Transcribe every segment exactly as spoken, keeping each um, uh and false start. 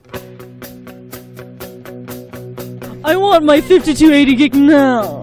I want my fifty-two eighty gig now.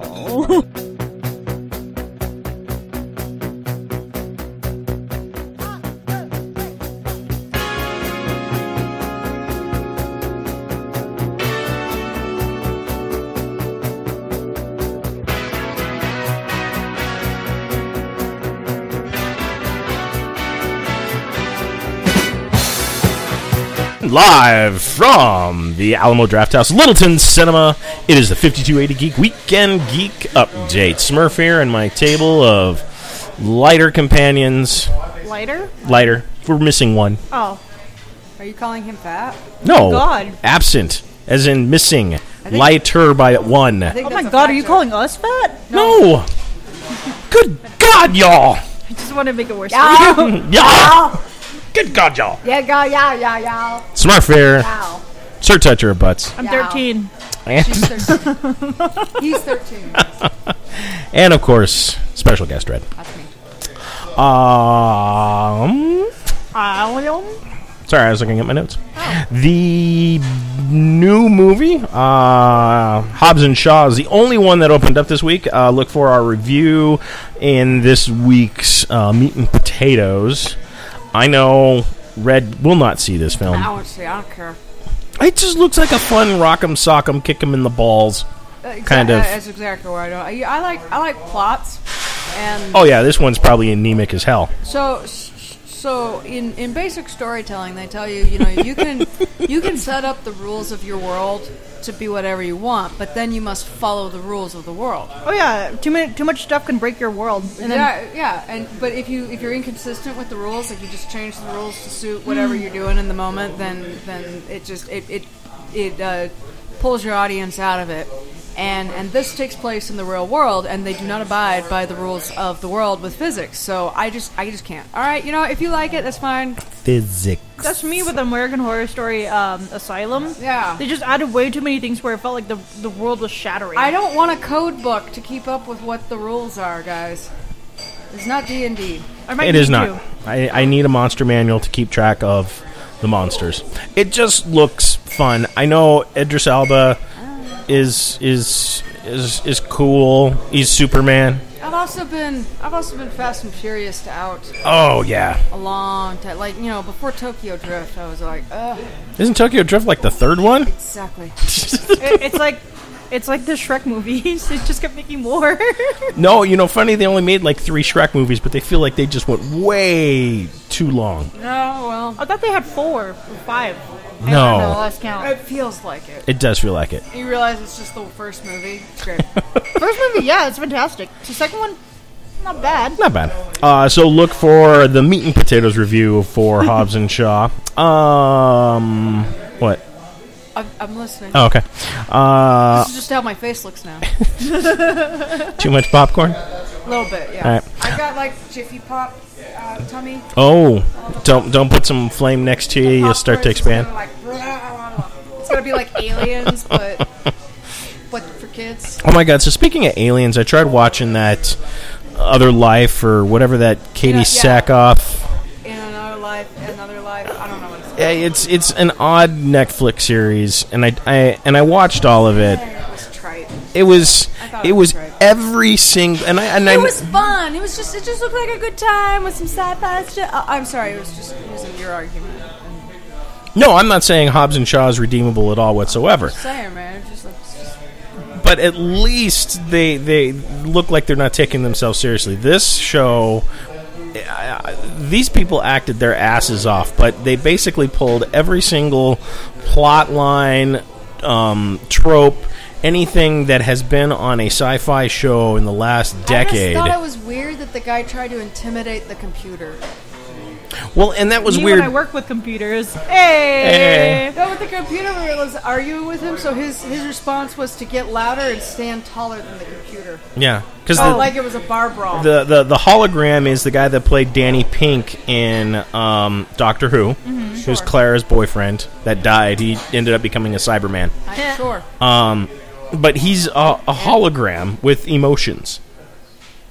Live from the Alamo Drafthouse, Littleton Cinema, it is the fifty-two eighty Geek Weekend Geek Update. Smurf here and my table of lighter companions. Lighter? Lighter. We're missing one. Oh. Are you calling him fat? No. Oh, God. Absent, as in missing. Lighter by one. Oh, my God. Are you calling us fat? No. no. Good God, y'all. I just want to make it worse. Yeah. yeah. Good God, y'all. Yeah, go, yeah, yeah, yeah. Smurf here. Wow. Sir Toucher of Butts. I'm thirteen. And She's thirteen. He's thirteen. And, of course, special guest Red. That's me. Um, sorry, I was looking at my notes. Oh. The new movie, uh, Hobbs and Shaw, is the only one that opened up this week. Uh, look for our review in this week's uh, Meat and Potatoes. I know Red will not see this film. I won't see. I don't care. It just looks like a fun rock 'em, sock 'em, kick 'em in the balls uh, kind of. That's exactly what I do. I, I like I like plots, and oh yeah, this one's probably anemic as hell. So, so in, in basic storytelling, they tell you, you know, you can you can set up the rules of your world to be whatever you want, but then you must follow the rules of the world. Oh yeah, too many, too much stuff can break your world. And yeah, then, yeah, and but if you if you're inconsistent with the rules, like you just change the rules to suit whatever mm. you're doing in the moment, then then it just it it it uh, pulls your audience out of it. And and this takes place in the real world, and they do not abide by the rules of the world with physics. So I just I just can't. All right, you know, if you like it, that's fine. Physics. That's me with American Horror Story um, Asylum. Yeah. They just added way too many things where it felt like the the world was shattering. I don't want a code book to keep up with what the rules are, guys. It's not D and D. It is not. I, I need a monster manual to keep track of the monsters. It just looks fun. I know Idris Elba is is is is cool. He's Superman. I've also been I've also been Fast and Furious to out. Oh yeah. A long time, like you know, before Tokyo Drift, I was like, ugh. Isn't Tokyo Drift like the third one? Exactly. it, it's like it's like the Shrek movies. It just kept making more. No, you know, funny they only made like three Shrek movies, but they feel like they just went way too long. No, well, I thought they had four or five. No. I don't know, last count. It feels like it. It does feel like it. You realize it's just the first movie? It's great. First movie, yeah, it's fantastic. The second one, not bad. Not bad. Uh, so look for the Meat and Potatoes review for Hobbs and Shaw. Um, what? I'm, I'm listening. Oh, okay. Uh, this is just how my face looks now. Too much popcorn? A little bit, yeah. All right. I got like Jiffy Pop uh, tummy. Oh, don't don't put some flame next to you. You'll start to expand. Like, it's gonna be like Aliens, but but for kids. Oh my God! So speaking of Aliens, I tried watching that Other Life or whatever that Katie yeah, yeah. Sackhoff. In Another Life, Another Life. I don't know what it's called. Yeah, it's it's an odd Netflix series, and I, I and I watched all of it. It was trite. It was it, it was, was every single and I and it I, was fun. It was just it just looked like a good time with some sci-fi stuff. Uh, I'm sorry, it was just using your argument. No, I'm not saying Hobbs and Shaw is redeemable at all whatsoever. I'm just saying, man. It's just like, it's just but at least they they look like they're not taking themselves seriously. This show, uh, these people acted their asses off, but they basically pulled every single plot line, um, trope, anything that has been on a sci-fi show in the last decade. I just thought it was weird that the guy tried to intimidate the computer. Well, and that was Me weird. When I work with computers. Hey! Hey. No, with the computer, we was arguing with him, so his his response was to get louder and stand taller than the computer. Yeah, because oh, like it was a bar brawl. The, the the hologram is the guy that played Danny Pink in um, Doctor Who, mm-hmm, who's sure. Clara's boyfriend that died. He ended up becoming a Cyberman. I'm sure. Um, but he's a, a hologram with emotions.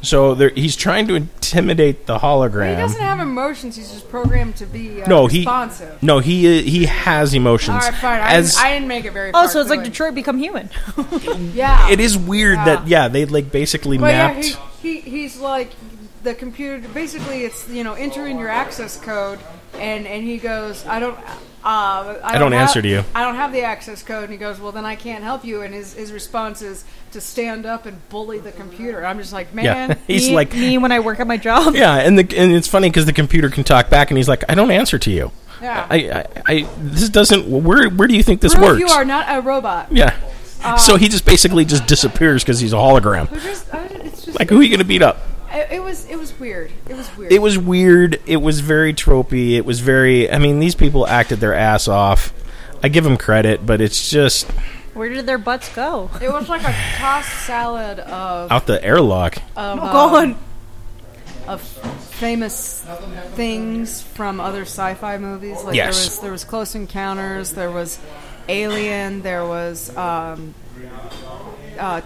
So there, he's trying to intimidate the hologram. He doesn't have emotions. He's just programmed to be uh, no, he, responsive. No, he he has emotions. All right, fine. I, As, didn't, I didn't make it very Oh, far so it's like clearly. Detroit Become Human. Yeah. It is weird Yeah. that, yeah, they like basically Well, yeah, mapped... he, he, he's like the computer. Basically, it's, you know, enter in your access code, and, and he goes, I don't... Uh, I, I don't have, answer to you. I don't have the access code. And he goes, well, then I can't help you. And his, his response is to stand up and bully the computer. I'm just like, man. Yeah, he's me, like... me when I work at my job. Yeah, and the and it's funny because the computer can talk back, and he's like, I don't answer to you. Yeah. I, I, I this doesn't... Where, where do you think this Prove works? you are not a robot. Yeah. So he just basically just disappears because he's a hologram. It's just, I- it's just, Like, who are you going to beat up? it, it was it was weird. It was weird. It was weird. It was very tropey. It was very... I mean, these people acted their ass off. I give them credit, but it's just... Where did their butts go? It was like a tossed salad of Out the airlock. of, Oh, um, God. of famous things from other sci-fi movies. Like Yes. there was there was Close Encounters, there was Alien, there was um, uh,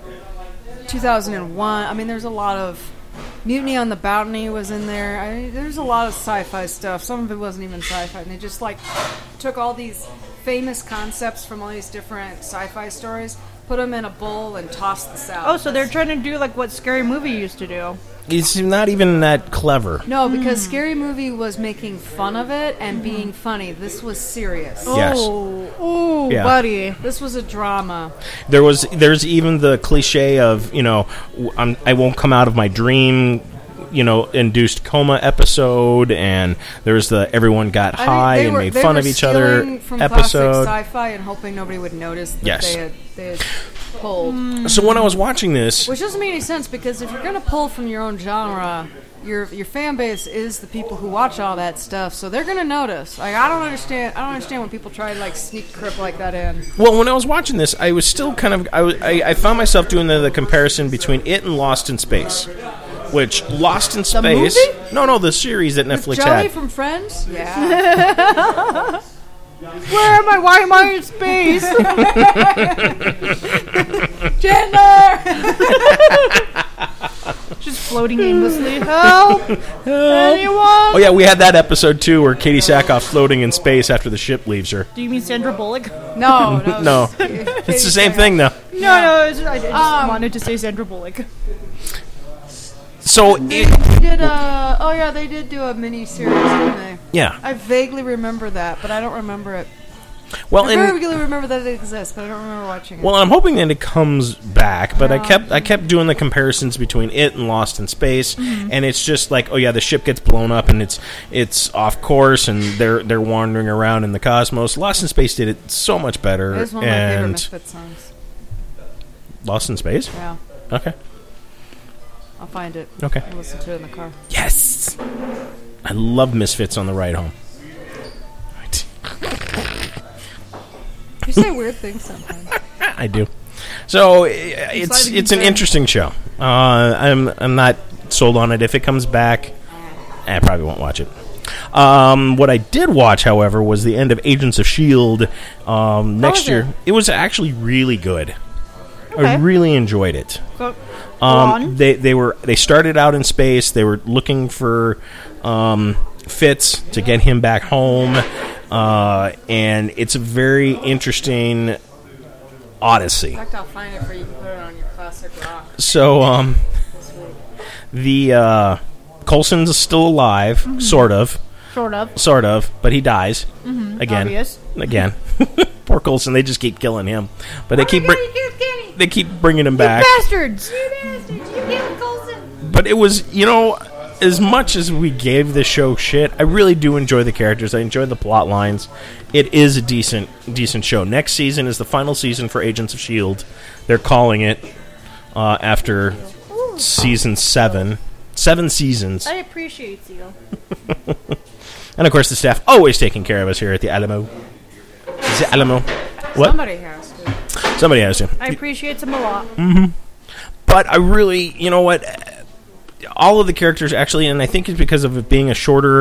two thousand one. I mean, there's a lot of Mutiny on the Bounty was in there. I mean, there's a lot of sci-fi stuff. Some of it wasn't even sci-fi, and they just like took all these famous concepts from all these different sci-fi stories, put them in a bowl, and tossed the salad. Oh, so they're trying to do like what Scary Movie used to do. It's not even that clever. No, because Scary Movie was making fun of it and being funny. This was serious. Yes. Oh, ooh, Yeah. buddy. This was a drama. There was, there's even the cliche of, you know, w- I'm, I won't come out of my dream, you know, induced coma episode, and there was the everyone got I think high they and were- made they fun were of each other stealing from episode. classic sci-fi and hoping nobody would notice that Yes. they had they had pulled. So when I was watching this, Which doesn't make any sense because if you're going to pull from your own genre, your your fan base is the people who watch all that stuff, so they're going to notice. Like I don't understand. I don't understand when people try to like sneak crap like that in. well, when I was watching this, I was still kind of, I, was- I, I found myself doing the, the comparison between it and Lost in Space. Which Lost in Space? movie? No, no, the series that Netflix Joey had. from Friends? Yeah. Where am I? Why am I in space? Chandler! Just floating aimlessly. Help! Anyone? Oh yeah, we had that episode too, where Katie Sackhoff's floating in space after the ship leaves her. Do you mean Sandra Bullock? No, no. No, it's the same thing though. No, no. It's, I just Um, wanted to say Sandra Bullock. So it, They did uh oh yeah, they did do a mini series, didn't they? yeah. I vaguely remember that, but I don't remember it. Well, I and vaguely remember that it exists, but I don't remember watching it. well, I'm hoping that it comes back. But I Yeah. kept I kept doing the comparisons between it and Lost in Space, and it's just like, oh yeah, the ship gets blown up and it's it's off course, and they're they're wandering around in the cosmos. Lost in Space did it so much better, It is one of my favorite and Misfit songs. Lost in Space. Yeah, Okay, I'll find it. okay. I'll listen to it in the car. Yes, I love Misfits on the ride home. You say weird things sometimes. I do. So i- it's Sliding it's an concern. interesting show. Uh, I'm I'm not sold on it. If it comes back, I probably won't watch it. Um, what I did watch, however, was the end of Agents of Shield um, next was year. it? It was actually really good. I Okay. really enjoyed it. Go, go Um, on. they they were they started out in space. They were looking for um, Fitz to get him back home, uh, and it's a very interesting odyssey. In fact, I'll find it for you. You can put it on your classic rock So um, this week. the uh, Coulson's still alive, sort of, Sort of. sort of, but he dies again, Obvious. again. Poor Coulson. They just keep killing him, but they keep bring, Kenny! they keep bringing him back. Bastards! You bastards! You killed Coulson! But it was, you know, as much as we gave the show shit, I really do enjoy the characters. I enjoy the plot lines. It is a decent, decent show. Next season is the final season for Agents of Shield. They're calling it uh, after season seven, seven seasons, I appreciate you. and of course the staff always taking care of us here at the Alamo. The Alamo. What? Somebody has to. Somebody has to. I appreciate them a lot. But I really, you know what, all of the characters actually, and I think it's because of it being a shorter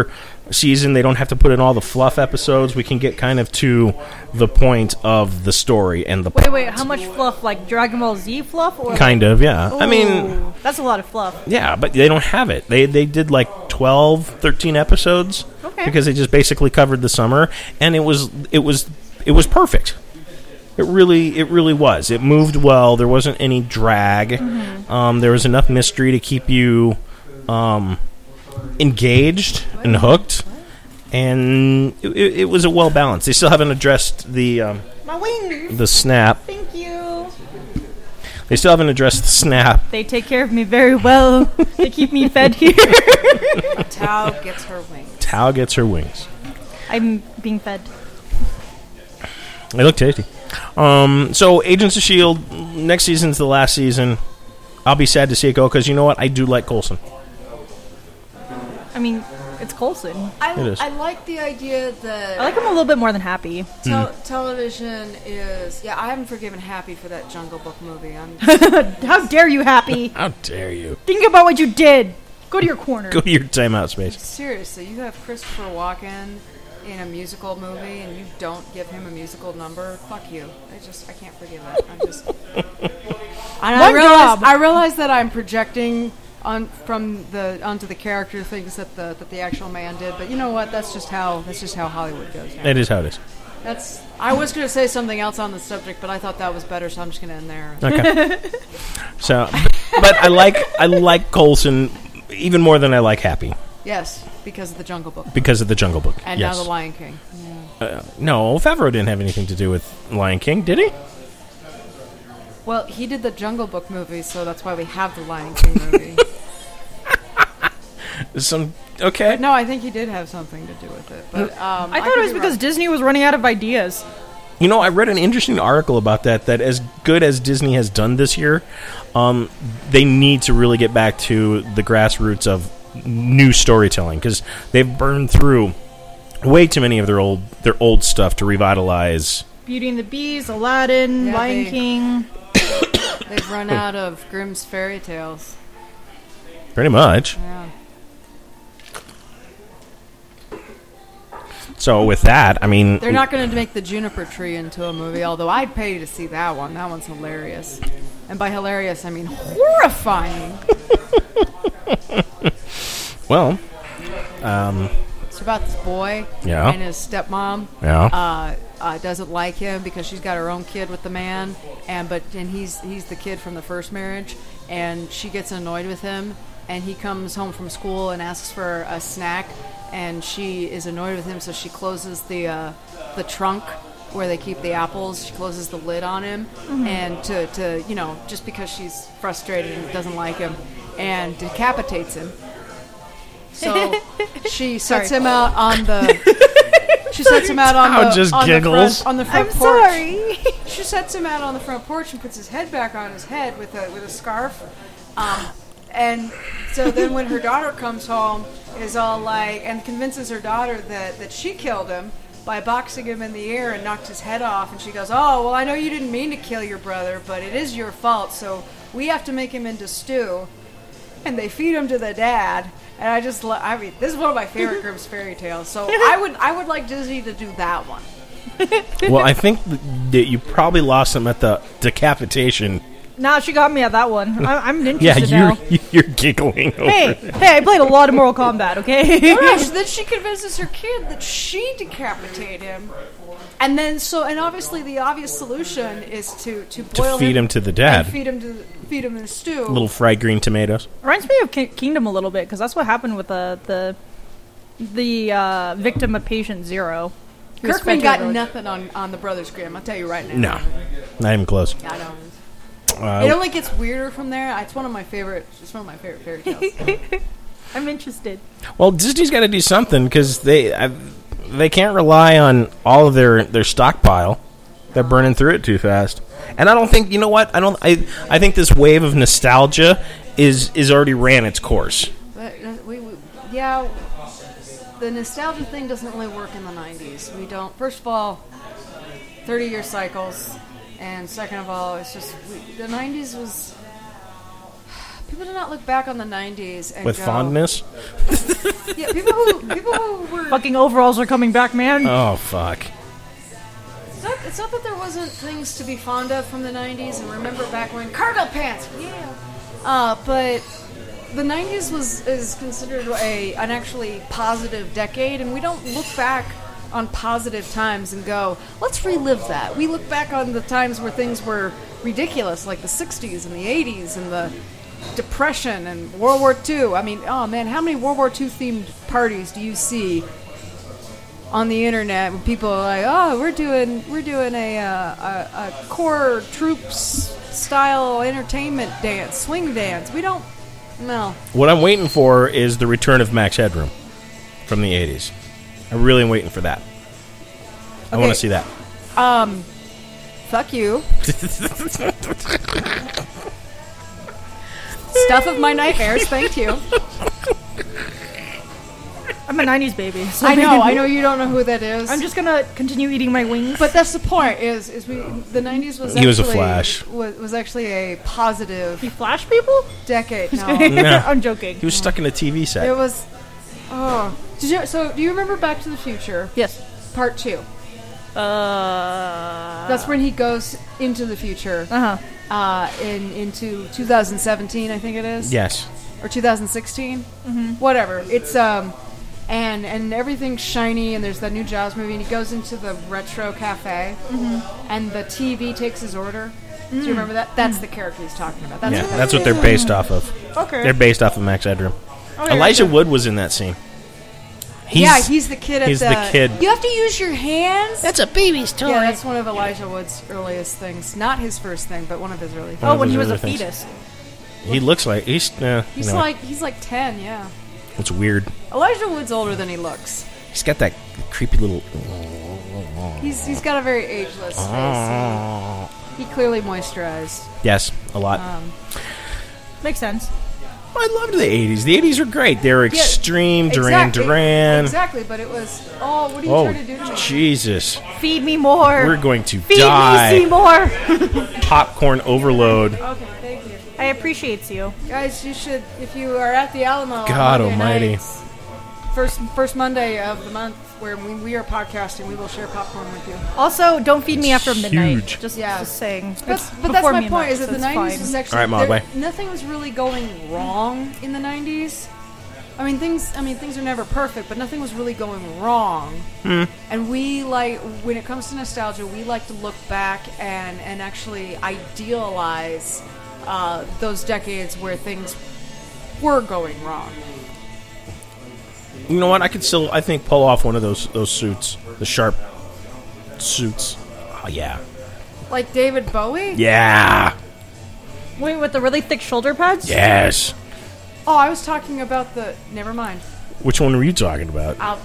season. They don't have to put in all the fluff episodes. We can get kind of to the point of the story and the Wait, plot. wait, how much fluff? Like Dragon Ball Z fluff? Or Kind of, yeah. I mean, Ooh, that's a lot of fluff. yeah, but they don't have it. They they did like twelve, thirteen episodes Okay. because they just basically covered the summer, and it was it was it was perfect. It really it really was. It moved well. There wasn't any drag. Mm-hmm. Um, there was enough mystery to keep you um, engaged and hooked, and it, it, it was a well balanced. They still haven't addressed the um, My wings. the snap. Thank you. They still haven't addressed the snap. They take care of me very well. They keep me fed here. Tao gets her wings. Tao gets her wings. I'm being fed. They look tasty. Um, so, Agents of S H I E L D, next season's the last season. I'll be sad to see it go, because you know what? I do like Coulson. I mean, it's Coulson. I, It is. I like the idea that I like him a little bit more than Happy. tel- television is. Yeah, I haven't forgiven Happy for that Jungle Book movie. I'm How dare you, Happy? How dare you? Think about what you did. Go to your corner. Go to your timeout space. seriously. You have Christopher Walken in a musical movie, and you don't give him a musical number. Fuck you. I just I can't forgive it. I'm just. And I One realize job. I realize that I'm projecting on from the onto the character things that the that the actual man did, but you know what? That's just how that's just how Hollywood goes now. It is how it is. That's. I was going to say something else on the subject, but I thought that was better, so I'm just going to end there. Okay. So, but I like I like Coulson even more than I like Happy Yes, because of the Jungle Book because of the Jungle Book. and yes. now the Lion King. Uh, no, Favreau didn't have anything to do with Lion King, did he? Well, he did the Jungle Book movie, so that's why we have the Lion King movie. Some okay. No, I think he did have something to do with it. But um, I thought could it was be because wrong. Disney was running out of ideas. You know, I read an interesting article about that, that as good as Disney has done this year, um, they need to really get back to the grassroots of new storytelling, because they've burned through way too many of their old their old stuff to revitalize. Beauty and the Beast, Aladdin, Yeah, Lion they- King. They've run out of Grimm's fairy tales. Pretty much. Yeah. So with that, I mean, They're not going to make the Juniper Tree into a movie, although I'd pay to see that one. That one's hilarious. And by hilarious, I mean horrifying. well, um, It's about this boy Yeah. and his stepmom. yeah. Uh, uh, doesn't like him because she's got her own kid with the man, and but and he's he's the kid from the first marriage, and she gets annoyed with him, and he comes home from school and asks for a snack, and she is annoyed with him, so she closes the uh, the trunk where they keep the apples. She closes the lid on him, and to, to you know just because she's frustrated and doesn't like him, and decapitates him. So she sets him out on the. She sets him out on Tao the just on giggles. the front, on the front I'm porch. sorry. She sets him out on the front porch and puts his head back on his head with a with a scarf. Um, and so then when her daughter comes home, is all like and convinces her daughter that, that she killed him by boxing him in the air and knocked his head off. And she goes, "Oh, well, I know you didn't mean to kill your brother, but it is your fault. So we have to make him into stew." And they feed him to the dad. And I just, lo- I mean, this is one of my favorite Grimm's fairy tales. So I would, I would like Disney to do that one. Well, I think that you probably lost them at the decapitation. Nah, she got me at that one. I, I'm Yeah, interested you're now. you're giggling over Hey, it. hey, I played a lot of Mortal Kombat, okay? Right, so then she convinces her kid that she decapitated him, and then so and obviously the obvious solution is to to boil feed him to the dad. and feed him to feed him in a stew. Little fried green tomatoes. Reminds me of Ki- Kingdom a little bit, because that's what happened with the the the uh, victim of Patient Zero. He was Kirkman fed to got a village. nothing on on the Brothers Grimm. I'll tell you right now. No, not even close. I know. Uh, It only gets weirder from there. It's one of my favorite. It's one of my favorite fairy tales. I'm interested. well, Disney's got to do something, because they I, they can't rely on all of their, their stockpile. They're burning through it too fast. And I don't think, you know what? I don't. I I think this wave of nostalgia is is already ran its course. But uh, we, we, yeah, the nostalgia thing doesn't really work in the nineties. We don't. First of all, thirty-year cycles, and second of all, it's just we, the nineties was. People do not look back on the nineties and With go, fondness. Yeah, people who people who were Fucking overalls are coming back, man. Oh fuck. It's not, it's not that there wasn't things to be fond of from the nineties, and remember back when cargo pants, yeah. Uh, but the nineties was is considered a an actually positive decade, and we don't look back on positive times and go, let's relive that. We look back on the times where things were ridiculous, like the sixties and the eighties and the Depression and World War Two. I mean, oh man, how many World War Two themed parties do you see on the internet when people are like, oh, we're doing we're doing a uh, a, a core troops style entertainment dance, swing dance? We don't. No. What I'm waiting for is the return of Max Headroom from the eighties. I really am waiting for that. I Okay. want to see that. Um, fuck you. Stuff of my nightmares. Thank you. I'm a nineties baby. So I know. I know you don't know who that is. I'm just gonna continue eating my wings. But that's the point. Is is we the nineties was He was a actually, Flash. was, was actually a positive you flash people? decade. No, No. I'm joking. He was stuck in a T V set. it was. Oh, did you? So do you remember Back to the Future Yes. Part Two? Uh. That's when he goes into the future. Uh huh. Uh, in into two thousand seventeen, I think it is. Yes. Or two thousand sixteen. Mm-hmm. Whatever. It's um, and and everything's shiny, and there's that new Jaws movie, and he goes into the retro cafe, mm-hmm. and the T V takes his order. Do you remember that? That's the character he's talking about. That's Yeah, what that that's is. what they're based off of. Okay. They're based off of Max Headroom. Okay, Elijah okay. Wood was in that scene. He's, yeah, he's the kid at he's the. the kid. You have to use your hands. That's a baby's toy. Yeah, that's one of Elijah Wood's earliest things. Not his first thing, but one of his early. One Oh, of when his he was a other things. fetus. He looks like he's. Uh, He's you know, like he's like ten. Yeah, it's weird. Elijah Wood's older than he looks. He's got that creepy little. He's he's got a very ageless face. He, he clearly moisturized. Yes, a lot. Um, Makes sense. I loved the eighties. The eighties were great. They were Yeah, extreme. Duran exactly, Duran. Exactly, but it was. Oh, what are you Oh, trying to do to me? Jesus. Feed me more. We're going to Feed die. me, Seymour. Popcorn overload. Okay, thank you, I appreciate you. guys. You should, if you are at the Alamo. on God Monday almighty. nights, First first Monday of the month where we, we are podcasting, we will share popcorn with you. Also, don't feed me It's after midnight. huge. Just, Yeah. just saying. But, It's but that's before my me and point. Max, Is that so the it's nineties fine. was actually All right, Mom, there- bye. nothing was really going wrong in the nineties. I mean things. I mean things are never perfect, but nothing was really going wrong. Hmm. And we like when it comes to nostalgia, we like to look back and and actually idealize uh, those decades where things were going wrong. You know what? I could still, I think, pull off one of those those suits, the sharp suits. Oh yeah, Like David Bowie. yeah, Wait, with the really thick shoulder pads? yes. Oh, I was talking about the. Never mind. Which one were you talking about? I'll,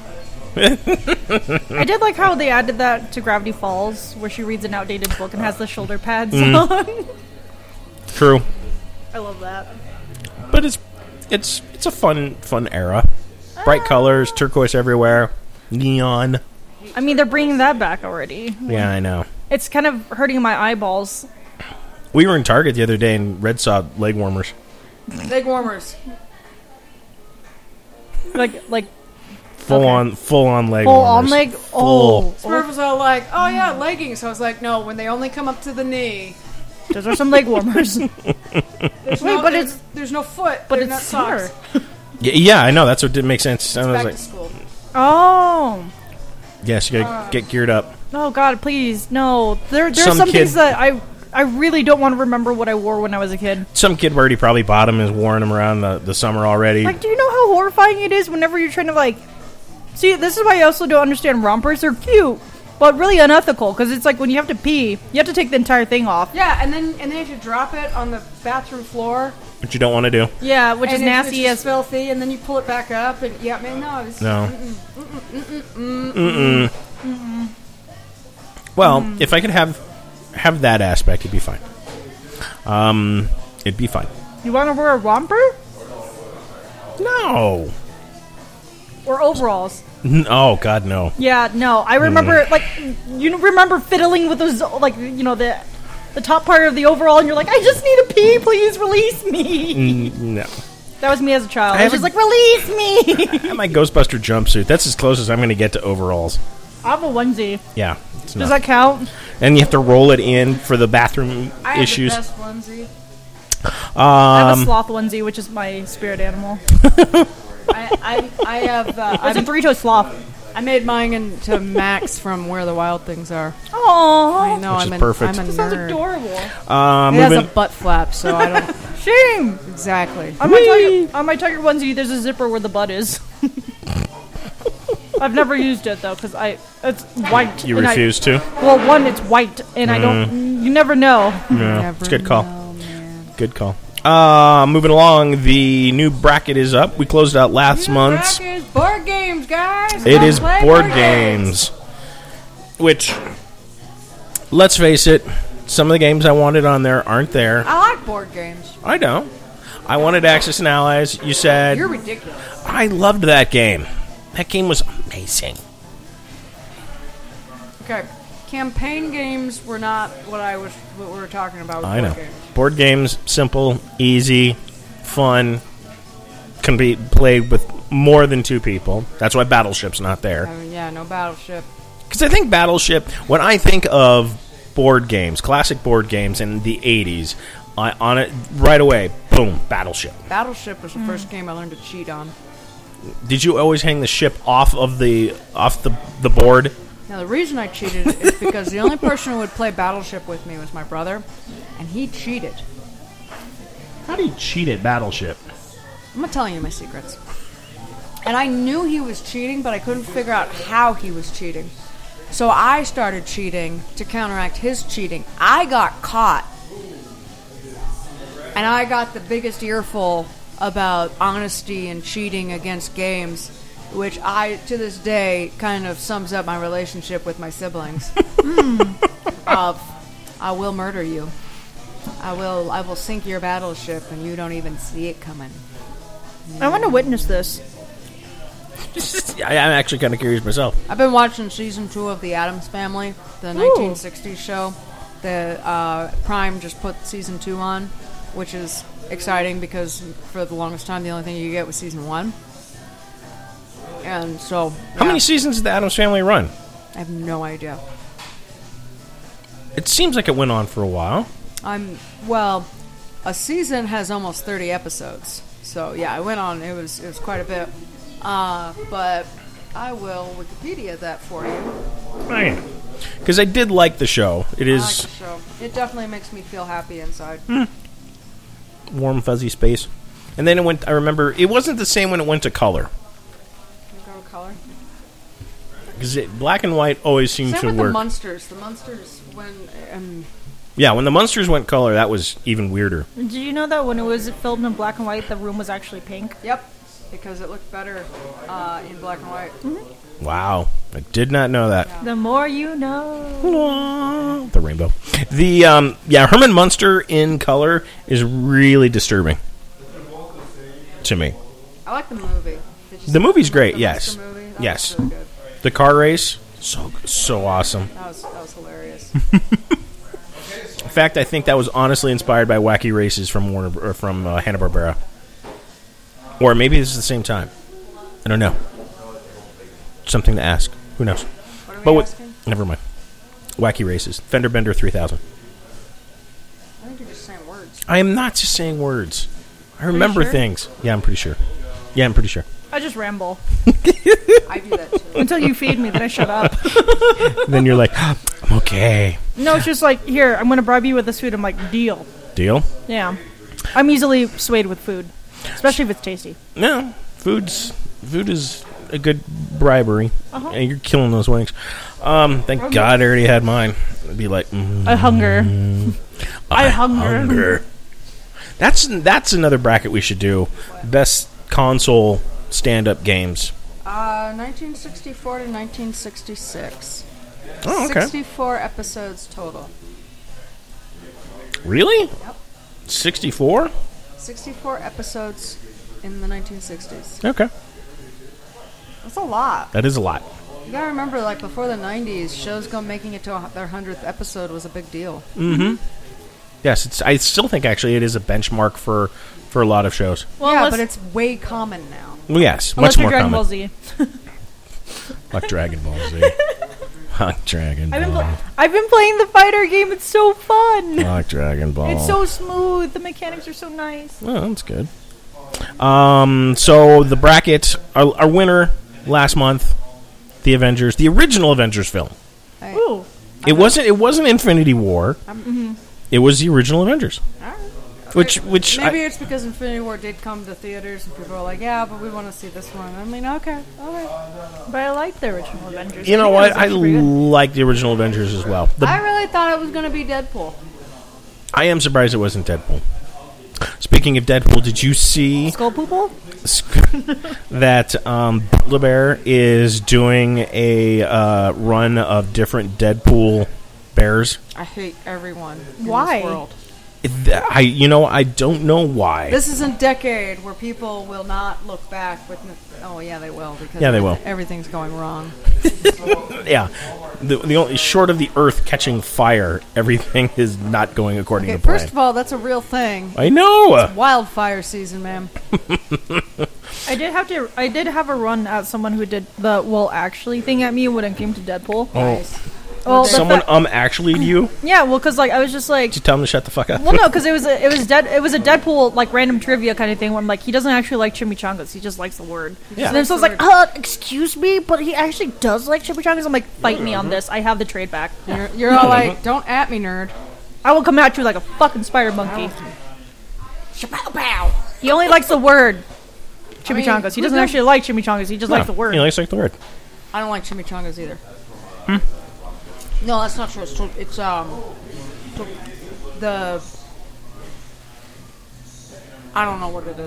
I did like how they added that to Gravity Falls, where she reads an outdated book and has the shoulder pads Mm. on. True, I love that. but it's it's it's a fun fun era. Bright colors, turquoise everywhere, neon. I mean, they're bringing that back already. Yeah, I know. It's kind of hurting my eyeballs. We were in Target the other day and Red saw leg warmers. leg warmers. Like, like Full Okay. on, full on leg full warmers. on leg. Full. Oh, Smurf was all like, "Oh yeah, leggings." So I was like, "No, when they only come up to the knee." those are some leg warmers. There's Wait, no, but there's, it's- there's no foot. but They're it's not socks. summer. Yeah, yeah, I know. That's what didn't make sense. I was Back like, to school. Oh, yes, you gotta get geared up. oh God, please, no. There, there's Some some, kid- things that I, I really don't want to remember what I wore when I was a kid. Some kid already probably bought them and is wearing them around the, the summer already. Like, do you know how horrifying it is whenever you're trying to like? See, this is why I also don't understand rompers. They're cute, but really unethical because it's like when you have to pee, you have to take the entire thing off. Yeah, and then and then if you drop it on the bathroom floor, Which you don't want to do. Yeah, which and is it's- nasty it's as just filthy, and then you pull it back up, and yeah, man, no, it's, No. mm-mm. Mm-mm. Well, Mm. if I could have have that aspect, it'd be fine. Um, it'd be fine. You want to wear a romper No. or overalls? N- Oh God, no. Yeah, no. I remember like you remember fiddling with those like you know the the top part of the overall, and you're like, I just need a pee, please release me. N- No. That was me as a child. I I was have just a- like, release me. I have my Ghostbuster jumpsuit. That's as close as I'm going to get to overalls. I have a onesie. Yeah. It's Does not- that count? And you have to roll it in for the bathroom I have issues. the best onesie. I have a Um, sloth onesie, which is my spirit animal. I, I, I have. Uh, It's a I, three-toed sloth. I made mine into Max from Where the Wild Things Are. I Aww. know. Which I'm is a, perfect. I'm a That sounds nerd. adorable. uh, It has a moving, butt flap, so I don't Shame. exactly. On my, tiger, on my tiger onesie, there's a zipper where the butt is. I've never used it though, because I it's white. you and I- refuse to? well, one, it's white, and I don't. You never know. Yeah. Never It's a good call. know, man. Good call. Uh, moving along, the new bracket is up. We closed out last month's. Bracket is board games, guys. It Let's is play board games. Which, let's face it, some of the games I wanted on there aren't there. I like board games. I know. I wanted Axis and Allies. You said. You're ridiculous. I loved that game. That game was amazing. Okay, campaign games were not what I was. What we were talking about. With I board know. Games. Board games, simple, easy, fun, can be played with more than two people. That's why Battleship's not there. I mean, yeah, no Battleship. Because I think Battleship, when I think of board games, classic board games in the eighties, I, on it right away, boom, Battleship. Battleship was the first game I learned to cheat on. Did you always hang the ship off of the off the the board? Now, the reason I cheated is because the only person who would play Battleship with me was my brother, and he cheated. How do you cheat at Battleship? I'm not telling you my secrets. And I knew he was cheating, but I couldn't figure out how he was cheating. So I started cheating to counteract his cheating. I got caught. And I got the biggest earful about honesty and cheating against games, which I, to this day, kind of sums up my relationship with my siblings. Of, I will murder you. I will I will sink your battleship and you don't even see it coming. I want to witness this. I, I'm actually kind of curious myself. I've been watching season two of The Addams Family, the nineteen sixties show. The uh, Prime just put season two on, which is exciting because for the longest time the only thing you get was season one. And so, How yeah, many seasons did the Addams Family run? I have no idea. It seems like it went on for a while. I'm well. A season has almost thirty episodes, so yeah, I went on. It was it was quite a bit, uh, but I will Wikipedia that for you. Because I did like the show. It I like is the show. It definitely makes me feel happy inside. warm, fuzzy space. And then it went, I remember, it wasn't the same when it went to color. Can we go to color? Because black and white always seemed Same to with work. the Munsters. The Munsters when um, Yeah, when the Munsters went color, that was even weirder. Did you know that when it was filmed in black and white, the room was actually pink? yep, because it looked better uh, in black and white. Wow. I did not know that. The more you know. The rainbow. The, um, yeah, Herman Munster in color is really disturbing to me. I like the movie. Did you see The movie's great, the yes. Munster movie? That Yes. was really good. The car race, so so awesome. That was that was hilarious. In fact, I think that was honestly inspired by Wacky Races from Warner or from uh, Hanna-Barbera. Or maybe it's the same time. I don't know. Something to ask. Who knows? What are we But what, asking? never mind. Wacky Races. Fender Bender three thousand. I think you're just saying words. I am not just saying words. I remember sure? things. Yeah, I'm pretty sure. Yeah, I'm pretty sure. I just ramble. I do that too. Until you feed me, then I shut up. Then you're like, I'm okay. No, it's just like, here, I'm going to bribe you with this food. I'm like, deal. Deal? Yeah. I'm easily swayed with food, especially if it's tasty. No. Food's food is a good bribery. Uh-huh. And you're killing those wings. Um, thank God I already had mine. I'd be like, mm, I hunger. I hunger. hunger. That's that's another bracket we should do. Best console stand-up games. Uh, nineteen sixty-four to nineteen sixty-six. Oh, okay. sixty-four episodes total. Really? Yep. sixty-four? sixty-four episodes in the nineteen sixties. Okay. That's a lot. That is a lot. You gotta remember, like, before the nineties, shows go making it to a, their hundredth episode was a big deal. Mm-hmm. Yes, it's. I still think actually it is a benchmark for for a lot of shows. Well, yeah, unless- but it's way common now. Well, yes, unless much you're more Dragon common. Ball Z. Like Dragon Ball Z. Like Dragon I've been, Ball. pl- I've been playing the fighter game. It's so fun. Like Dragon Ball. It's so smooth. The mechanics are so nice. Oh, that's good. Um, so the bracket, our, our winner last month, the Avengers, the original Avengers film. I- Ooh. It wasn't. It wasn't Infinity War. It was the original Avengers. Alright. Which, which Maybe I- it's because Infinity War did come to theaters and people are like, yeah, but we want to see this one. I mean, okay, okay. But I like the original Avengers. you know think what? it was I actually pretty good. like the original Avengers as well. The, I really thought it was going to be Deadpool. I am surprised it wasn't Deadpool. Speaking of Deadpool, did you see Skull Poople? that um, Build-A-Bear is doing a uh, run of different Deadpool bears? I hate everyone in Why? this world. It- I, you know, I don't know why. This is a decade where people will not look back with. n- Oh yeah, they will because Yeah, they will. Everything's going wrong. Yeah, the the only short of the Earth catching fire, everything is not going according Okay, to plan. first of all, that's a real thing. I know. Wildfire season, ma'am. I did have to. I did have a run at someone who did the well actually thing at me when it came to Deadpool. Oh, Well, the someone fa- um actually to you? Did yeah, well, because like I was just like, you tell him to shut the fuck up? well, no, because it was a, it was dead. It was a Deadpool like random trivia kind of thing where I'm like, he doesn't actually like chimichangas. He just likes the word. Yeah. And then so I was like, uh, excuse me, but he actually does like chimichangas. I'm like, fight me on this. I have the trade back. You're, you're all like, don't at me, nerd. I will come at you like a fucking spider monkey. He only likes the word chimichangas. He who doesn't does- actually like chimichangas. He just likes the word. He likes like the word. I don't like chimichangas either. No, that's not true. It's, tr- it's um tr- the I don't know what it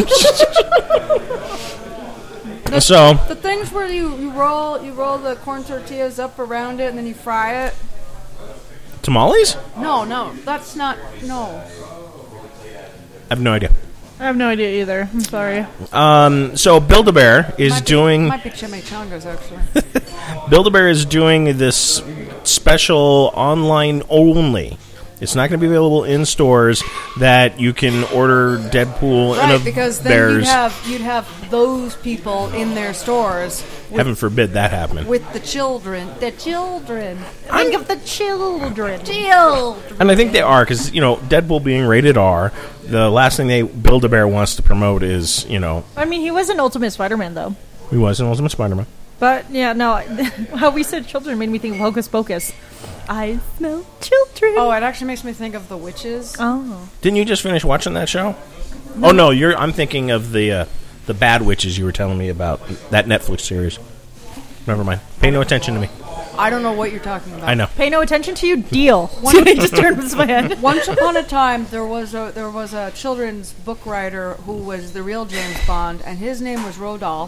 is. So The things where you, you roll you roll the corn tortillas up around it and then you fry it. tamales? No, no, that's not no. I have no idea. I have no idea either. I'm sorry. Um, so Build-A-Bear is Might be- doing might be chimichangas actually. Build-A-Bear is doing this special online only. It's not going to be available in stores that you can order Deadpool Right, and a because then bears. you'd have you'd have those people in their stores with, Heaven forbid that happen. with the children. The children. Think of the children. Children. And I think they are because you know Deadpool being rated R. The last thing they Build-A-Bear wants to promote is you know I mean, he was an Ultimate Spider-Man though. he was in Ultimate Spider-Man. But yeah, no. How we said children made me think of Hocus Pocus. I smell children. Oh, it actually makes me think of the witches. Oh. Didn't you just finish watching that show? Oh no, you're. I'm thinking of the uh, the Bad Witches you were telling me about that Netflix series. Never mind. Pay no attention to me. I don't know what you're talking about. I know. Pay no attention to you. Deal. One just turned with my head. Once upon a time, there was a there was a children's book writer who was the real James Bond, and his name was Roald Dahl.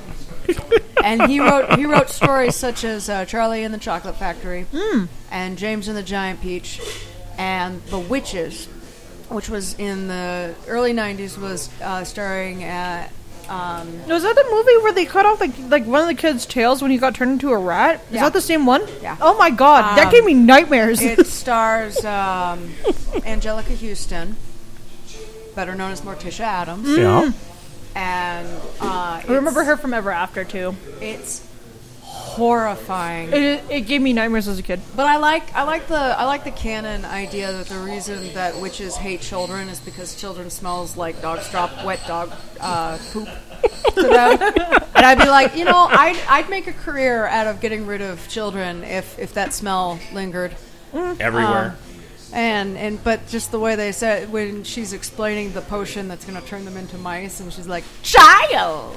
And he wrote he wrote stories such as uh, Charlie and the Chocolate Factory, and James and the Giant Peach, and The Witches, which was in the early nineties, was uh, starring at. Um, Was that the movie where they cut off like like one of the kids' tails when he got turned into a rat? Is Yeah. that the same one? Yeah. Oh my god, that Um, gave me nightmares. it stars um, Angelica Houston, better known as Morticia Adams, Yeah. and uh, I remember it's- her from Ever After too. It's horrifying. It, it gave me nightmares as a kid. But I like I like the I like the canon idea that the reason that witches hate children is because children smells like dogs drop wet dog uh, poop to them. And I'd be like, you know, I'd I'd make a career out of getting rid of children if if that smell lingered. Everywhere. And and but just the way they said when she's explaining the potion that's going to turn them into mice, and she's like, child.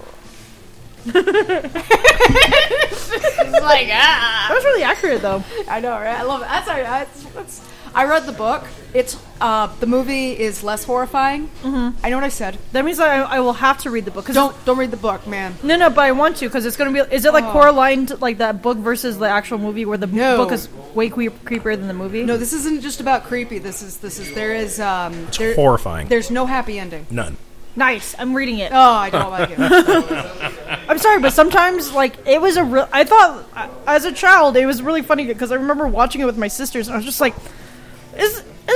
It's like ah. That was really accurate though. I know, right? I love it. That's, that's, that's I read the book. It's uh, the movie is less horrifying. Mm-hmm. I know what I said. That means I, I will have to read the book. 'cause Don't don't read the book, man. No, no, but I want to because it's gonna be. Is it like Oh. Coraline, to, like that book versus the actual movie, where the No. book is way que- creepier than the movie? No, this isn't just about creepy. This is this is there is um It's there- horrifying. There's no happy ending. None. Nice. I'm reading it. Oh, I don't like it. I'm sorry, but sometimes like it was a real. I thought uh, as a child it was really funny because I remember watching it with my sisters and I was just like, is is this supposed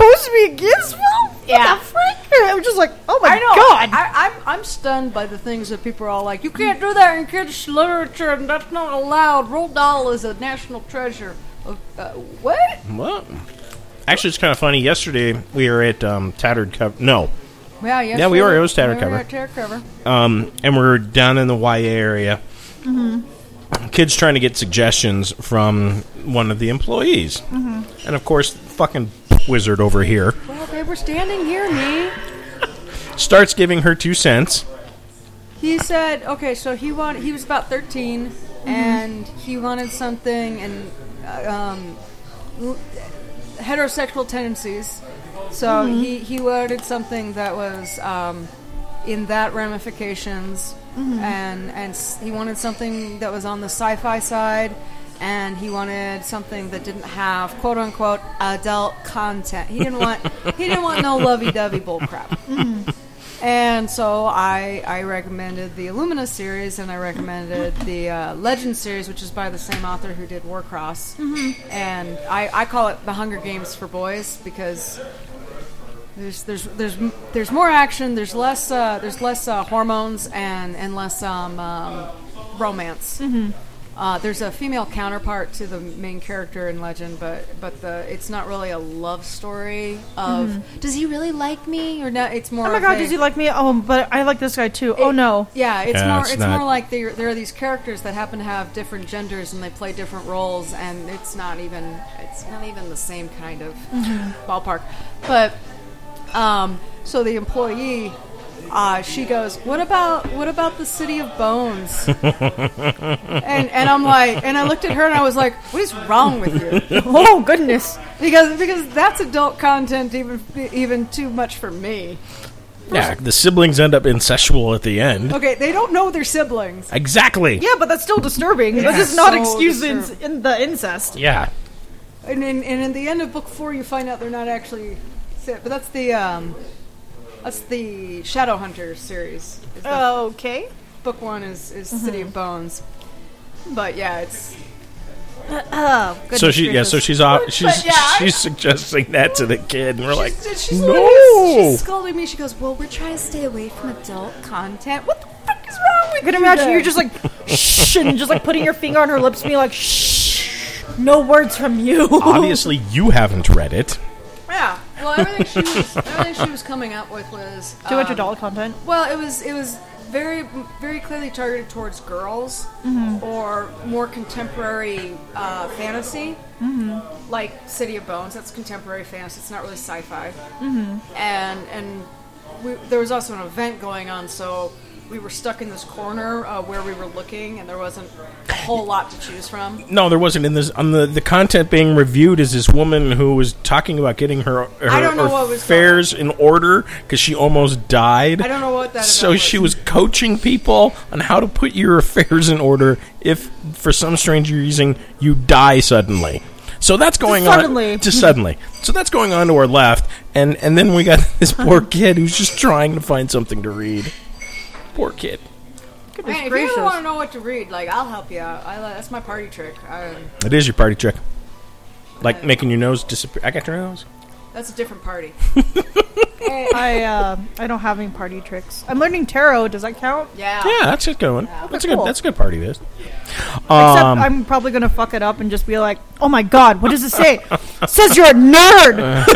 supposed to be a gizmo? What Yeah. the frick? I was just like, oh my I know. god. I, I'm I'm stunned by the things that people are all like, you can't do that in kids' literature, and that's not allowed. Roald Dahl is a national treasure. Uh, uh, what? What? Actually, it's kind of funny. Yesterday, we were at um, Tattered Cover. No. Yeah, yes. Yeah, we were. It was Tattered we Cover. were at Tattered Cover. Um, and we were down in the Y A area. Mm-hmm. Kids trying to get suggestions from one of the employees. Mm-hmm. And, of course, fucking wizard over here Well, they were standing near me. starts giving her two cents. He said, okay, so he wanted, he was about thirteen, and he wanted something, and uh, um, l- heterosexual tendencies. So he, he wanted something that was um, in that ramifications, and and s- he wanted something that was on the sci-fi side, and he wanted something that didn't have quote unquote adult content. He didn't want he didn't want no lovey-dovey bullcrap. And so I I recommended the Illumina series, and I recommended the uh, Legend series, which is by the same author who did Warcross. Mm-hmm. And I, I call it the Hunger Games for boys because there's there's there's there's more action, there's less uh, there's less uh, hormones and and less um, um, romance. Mm-hmm. Uh, there's a female counterpart to the main character in Legend, but but the it's not really a love story of does he really like me or not? It's more. Oh my of god, a- does he like me? Oh, but I like this guy too. Oh no. Yeah, it's Yeah, more. it's It's, not- more like there there are these characters that happen to have different genders and they play different roles, and it's not even it's not even the same kind of ballpark. But um, so the employee. Uh, she goes, what about what about the City of Bones? and and I'm like, and I looked at her and I was like, what is wrong with you? Oh goodness. Because because that's adult content, even even too much for me. Yeah, the siblings end up incestual at the end. Okay, they don't know they're siblings. Exactly. Yeah, but that's still disturbing. Yeah, This is not so excuse in, disturbing. in the incest. Yeah. And in, and in the end of book four, you find out they're not actually si- but that's the um, that's the Shadowhunters series. Is the- Okay. book one is is City of Bones. But yeah, it's Oh, goodness So she, yeah, gracious. so she's off. She's But, yeah, I- she's suggesting that to the kid, and we're like, she's, she's no. literally- she's scolding me. She goes, "Well, we're trying to stay away from adult content. What the fuck is wrong with I can you?" imagine then?" you're just like shh, and just like putting your finger on her lips, being like shh. No words from you. Obviously, you haven't read it. yeah. Well, everything she was everything she was coming up with was Too much um, adult content. Well, it was it was very very clearly targeted towards girls or more contemporary uh, fantasy, like City of Bones. That's contemporary fantasy. It's not really sci-fi. And and we, there was also an event going on, so we were stuck in this corner uh, where we were looking, and there wasn't a whole lot to choose from. No, there wasn't. In this, on the the content being reviewed is this woman who was talking about getting her her, I don't know her what was affairs in order because she almost died. I don't know what that. So event she was coaching people on how to put your affairs in order if, for some strange reason, you die suddenly. So that's going on. suddenly. Just suddenly. So that's going on to our left, and and then we got this poor kid who's just trying to find something to read. Poor kid. Goodness Man, if gracious. you ever want to know what to read, like I'll help you out. I, that's my party trick. I, It is your party trick. Like making your nose disappear. I got your nose. that's a different party. I uh, I don't have any party tricks. I'm learning tarot. Does that count? Yeah. Yeah, that's a good one. That's a good. cool. That's a good party list. Except Um, I'm probably gonna fuck it up and just be like, "Oh my god, what does it say? It says you're a nerd."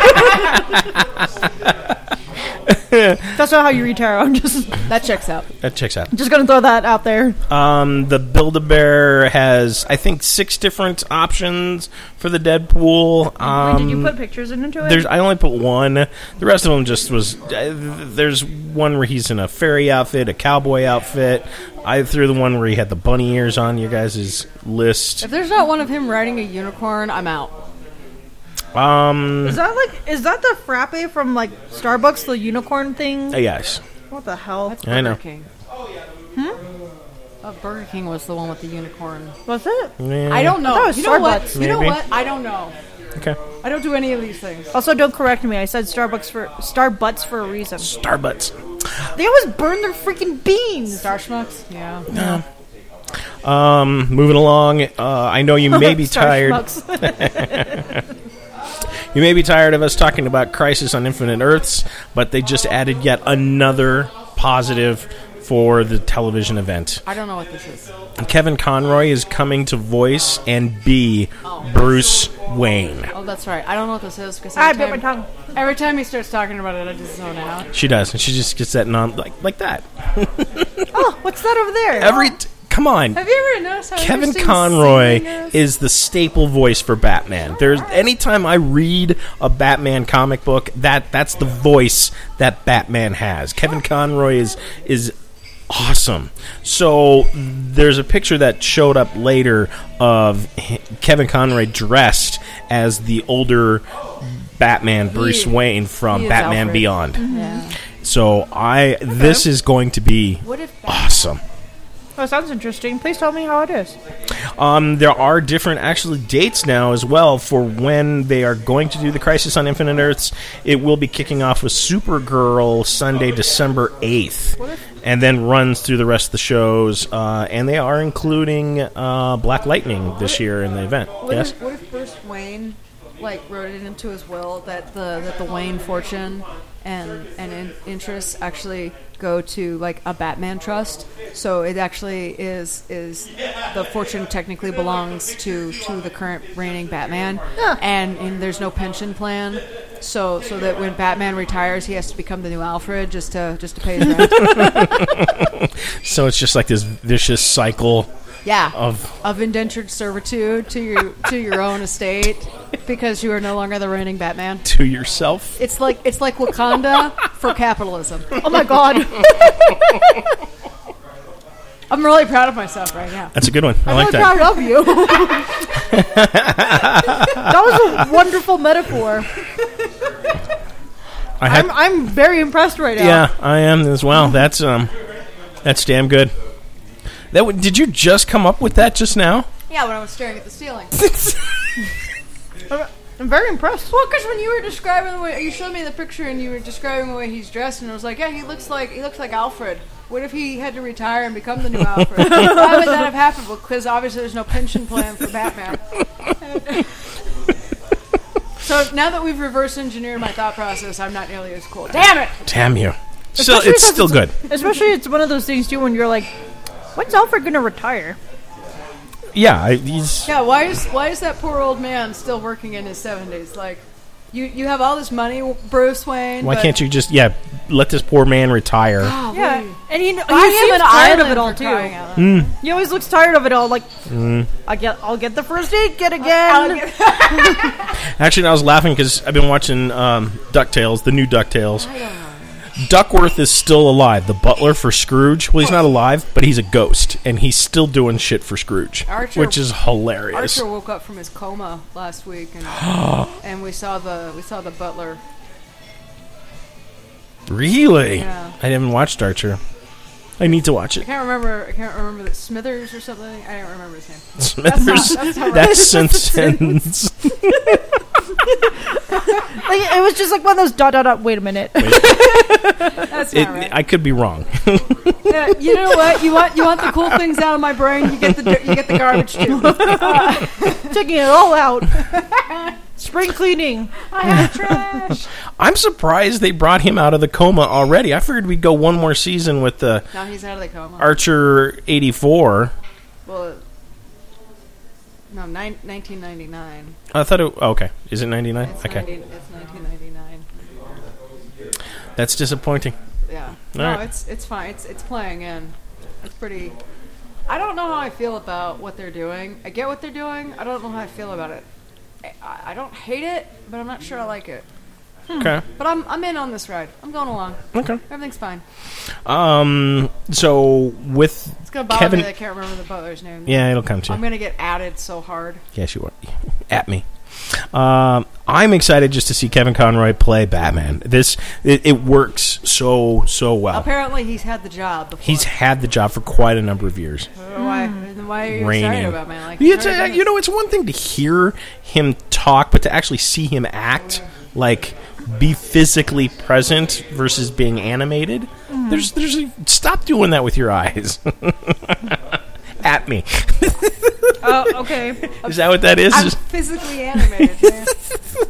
That's not how you read tarot. I'm just That checks out. that checks out. just gonna throw that out there. Um, the Build-A-Bear has, I think, six different options for the Deadpool. Um, Wait, did you put pictures into it? There's, I only put one. The rest of them just was. Uh, there's one where he's in a fairy outfit, a cowboy outfit. I threw the one where he had the bunny ears on your guys' list. If there's not one of him riding a unicorn, I'm out. Um, Is that like is that the frappe from like Starbucks, the unicorn thing? uh, yes, What the hell? That's I Burger know. King. Hmm? Oh, Burger King was the one with the unicorn. Was it? Yeah. I don't know. I thought it was you know what? Starbucks. You know Maybe. what? I don't know. Okay. I don't do any of these things. Also, don't correct me. I said Starbucks for Starbutts for a reason. Starbucks. They always burn their freaking beans. Star Schmucks? Yeah. Um, moving along. Uh, I know you may be Star tired. Schmucks. You may be tired of us talking about Crisis on Infinite Earths, but they just added yet another positive for the television event. I don't know what this is. Kevin Conroy is coming to voice and be Oh. Bruce Wayne. Oh, that's right. I don't know what this is because I every, bit my time- tongue. every time he starts talking about it, I just zone out. She does, and she just gets that non like like that. Oh, what's that over there? Every t- come on. Have you ever noticed how Kevin interesting Conroy singing is? is the staple voice for Batman. There's anytime I read a Batman comic book, that that's the voice that Batman has. Kevin Conroy is is awesome. So there's a picture that showed up later of h- Kevin Conroy dressed as the older Batman, Bruce He- Wayne from he is Batman Alfred. Beyond. Yeah. So I this is going to be What if Batman- awesome. Oh, sounds interesting. Please tell me how it is. Um, there are different actually dates now as well for when they are going to do the Crisis on Infinite Earths. It will be kicking off with Supergirl Sunday, December eighth, and then runs through the rest of the shows. Uh, and they are including uh, Black Lightning this year in the event. What Yes. if, what if Bruce Wayne like wrote it into his will that the that the Wayne fortune and and in, interests actually go to like a Batman trust? So it actually is is the fortune technically belongs to to the current reigning Batman, and, and there's no pension plan. So so that when Batman retires, he has to become the new Alfred just to just to pay his rent. So it's just like this vicious cycle Yeah, of of indentured servitude to your to your own estate because you are no longer the reigning Batman. to yourself. It's like it's like Wakanda for capitalism. Oh my god. I'm really proud of myself right now. That's a good one. I I'm like really that. proud of you. That was a wonderful metaphor. I had, I'm I'm very impressed right now. yeah, I am as well. That's um, that's damn good. That w- did you just come up with that just now? Yeah, when I was staring at the ceiling. I'm, I'm very impressed. Well, because when you were describing the way you showed me the picture and you were describing the way he's dressed, and I was like, yeah, he looks like he looks like Alfred. What if he had to retire and become the new Alfred? Why would that have happened? Because obviously there's no pension plan for Batman. So now that we've reverse engineered my thought process, I'm not nearly as cool. Damn it! Damn you. Still, Especially it's since still good. Especially it's one of those things too when you're like, when's Alfred gonna retire? Yeah, I, he's Yeah, why is why is that poor old man still working in his seventies? Like, you you have all this money, Bruce Wayne. why but can't you just yeah let this poor man retire? Golly. Yeah, and he, he Buy him seems an tired of island it all for too. crying out loud. He always looks tired of it all. Like, Mm. I get, I'll get the first aid kit I'll again. get- Actually, I was laughing because I've been watching um, DuckTales, the new DuckTales. Duckworth is still alive, the butler for Scrooge. Well, he's not alive, but he's a ghost, and he's still doing shit for Scrooge, Archer- which is hilarious. Archer woke up from his coma last week, and and we saw the we saw the butler. Really? Yeah. I haven't watched Archer. I need to watch I it. can't remember. I can't remember that Smithers or something. I don't remember his name. Smithers. That's not- that's not right. That's Simpsons. Like, it was just like one of those dot dot dot. Wait a minute. That's It, not right. I could be wrong. Yeah, you know what? You want you want the cool things out of my brain. You get the dir- you get the garbage too. Taking it all out. Spring cleaning. I have trash. I'm surprised they brought him out of the coma already. I figured we'd go one more season with the Now he's out of the coma. Archer eighty-four. Well, no, nine, nineteen ninety-nine. I thought it. Okay, is it ninety-nine? It's, Okay, ninety, it's nineteen ninety-nine. that's disappointing. Yeah. All No, right. it's it's fine. It's it's playing in. It's pretty. I don't know how I feel about what they're doing. I get what they're doing. I don't know how I feel about it. I, I don't hate it, but I'm not sure I like it. Okay, But I'm I'm in on this ride. I'm going along. okay. Everything's fine. Um. So with It's gonna bother Kevin, me that I can't remember the butler's name. yeah, it'll come to I'm you. gonna get added so hard. Yes, you are. At me. Um, I'm excited just to see Kevin Conroy play Batman. This it, it works so so well. Apparently, he's had the job before. He's had the job for quite a number of years. why? Then why are you Reigning. excited about man? Like, Yeah, he's it's, uh, already done you it. know, it's one thing to hear him talk, but to actually see him act, like be physically present versus being animated. There's, there's, a, stop doing that with your eyes. At me. Oh, okay. Is that what that is? I'm physically animated, man.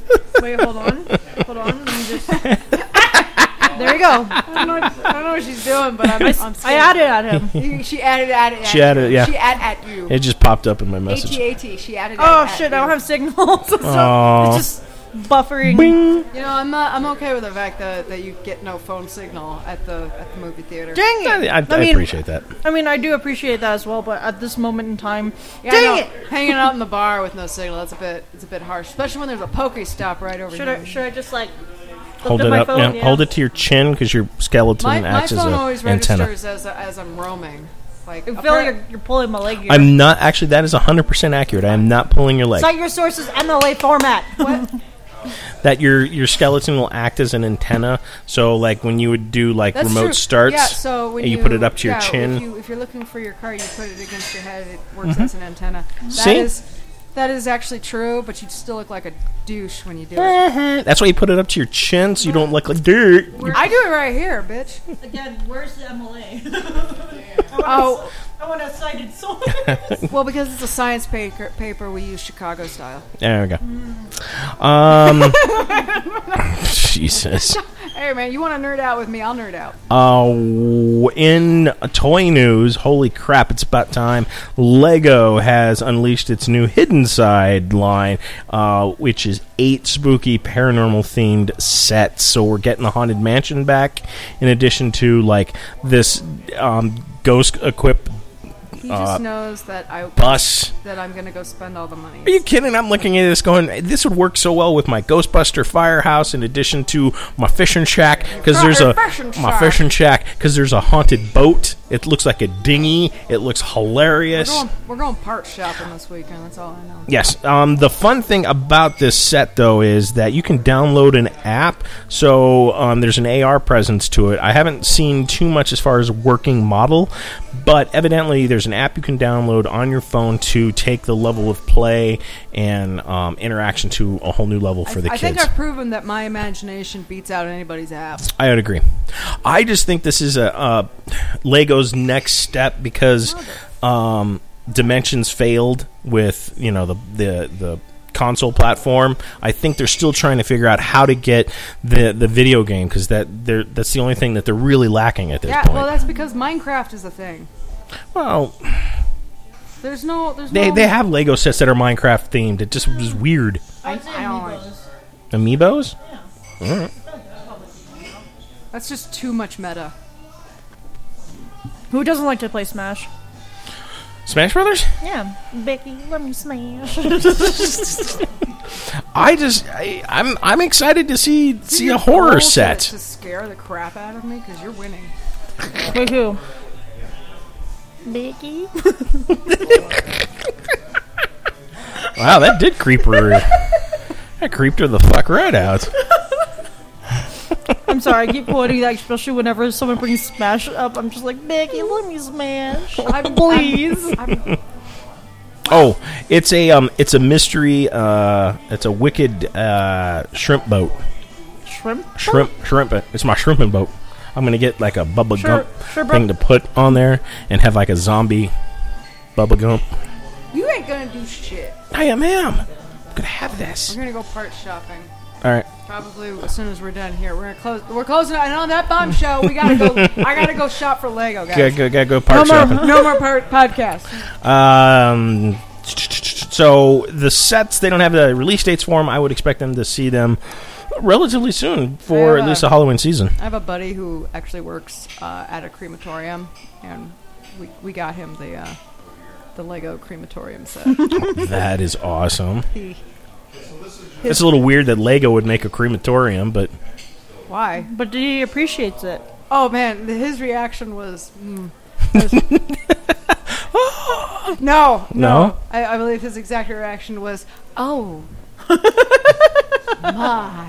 Wait, hold on. Hold on. Let me just. There you go. I don't know. What, I don't know what she's doing, but I'm. I'm I scared. added at him. You- She added, added, added. She added, you. yeah. She added at you. It just popped up in my A message. T A T. She added. Oh at, shit! at I don't you. have signal. so Aw. it's just buffering. Bing. You know, I'm not, I'm okay with the fact that, that you get no phone signal at the at the movie theater. Dang it! I, I, I mean, appreciate that. I mean, I do appreciate that as well, but at this moment in time, Yeah, dang no, it! Hanging out in the bar with no signal, that's a bit it's a bit harsh, especially when there's a Pokestop right over Should here. I? Should I just like Hold lift it my up. phone? Yeah, Yeah. Hold it to your chin because your skeleton my, my acts as phone an always antenna. registers as as I'm roaming. Like I feel appar- like you're, you're pulling my leg here. I'm not actually. That is one hundred percent accurate. I am not pulling your leg. Cite your sources M L A format. what? That your your skeleton will act as an antenna. So like when you would do like That's remote true. starts, Yeah, so when and you, you put it up to your yeah, chin. If, you, if you're looking for your car, you put it against your head. It works as an antenna. That See? is that is actually true, but you still look like a douche when you do it. Uh-huh. That's why you put it up to your chin so you don't look like dirt. I do it right here, bitch. Again, where's the M L A? Oh, I want a cited source. well, because it's a science paper, paper we use Chicago style. There we go. Um, Jesus. Hey, man, you want to nerd out with me? I'll nerd out. Uh, in toy news, holy crap, it's about time. Lego has unleashed its new Hidden Side line, uh, which is eight spooky paranormal themed sets. So we're getting the Haunted Mansion back, in addition to like this um, ghost equipped He Uh, just knows that I bus. that I'm gonna go spend all the money. Are you kidding? I'm looking at this going, this would work so well with my Ghostbuster firehouse in addition to my fishing shack because there's a Fishing my shack. fishing shack because there's a haunted boat. It looks like a dinghy. It looks We're hilarious. going, we're going part shopping this weekend. That's all I know. Yes. Um, the fun thing about this set, though, is that you can download an app. So um, there's an A R presence to it. I haven't seen too much as far as working model, but evidently there's an app you can download on your phone to take the level of play and um, interaction to a whole new level for I, the I kids. think I've proven that my imagination beats out anybody's app. I would agree. I just think this is a uh, Lego's next step because um, Dimensions failed with you know the the the console platform. I think they're still trying to figure out how to get the the video game because that they're that's the only thing that they're really lacking at this Yeah, point. well, that's because Minecraft is a thing. Well, There's no, there's they no. they have Lego sets that are Minecraft themed. It just was weird. I, I don't like. Amiibos. All right. That's just too much meta. Who doesn't like to play Smash? Smash Brothers. Yeah, Becky, let me smash. I just I, I'm I'm excited to see Is it see your a horror goal to- set. to scare the crap out of me because you're winning. Wait, who? Becky. Wow, that did creep her. That creeped her the fuck right out. I'm sorry, I keep quoting that, especially whenever someone brings Smash up. I'm just like, Becky, let me smash, I'm, please. I'm, I'm, Oh, it's a um, it's a mystery. Uh, it's a wicked uh, shrimp boat. Shrimp. Shrimp, shrimp. It's my shrimping boat. I'm gonna get like a Bubba Sure, Gump sure, thing to put on there and have like a zombie Bubba Gump. you ain't gonna do shit. I am. am. I'm gonna have this. We're gonna go part shopping. All right. Probably as soon as we're done here. We're gonna close. We're closing. And on that bombshell, we gotta go. I gotta go shop for Lego, guys. Gotta go. Gotta go park no shopping. more, no more part podcast. Um, so the sets, they don't have the release dates for them. I would expect them to see them relatively soon for I have at least a- the Halloween season. I have a buddy who actually works uh, at a crematorium, and we we got him the uh, the Lego crematorium set. That is awesome. he, It's a little weird that Lego would make a crematorium, but why? But he appreciates it. Oh man, th- his reaction was. Mm, was no, no. No? I, I believe his exact reaction was, "Oh, my."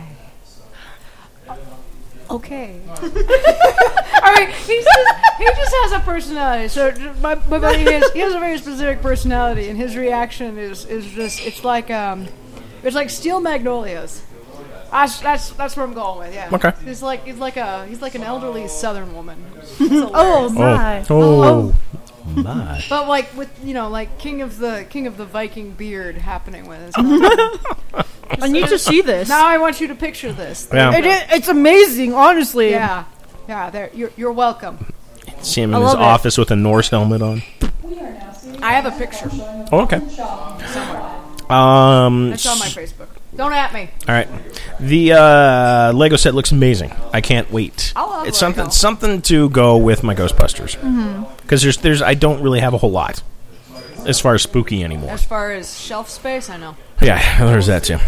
Okay. I mean, he's just, he just has a personality. So j- my, my buddy has he has a very specific personality, and his reaction is is just it's like um, it's like Steel Magnolias. That's that's that's where I'm going with. Yeah. Okay. He's like he's like a he's like an elderly Southern woman. Oh my! oh, oh, my. But like with you know like king of the king of the Viking beard happening with his. I need to see this. Now I want you to picture this. Yeah. It, it, it's amazing, honestly. Yeah, yeah. There, you're you're welcome. See him in I his love it. office with a Norse helmet on. I have a picture Oh, okay. somewhere. Um, It's on my Facebook. Don't at me. all right. The uh, Lego set looks amazing. I can't wait. I love it's Lego. something something to go with my Ghostbusters. Because Mm-hmm. there's there's I don't really have a whole lot as far as spooky anymore. As far as shelf space, I know. Yeah, there's that too.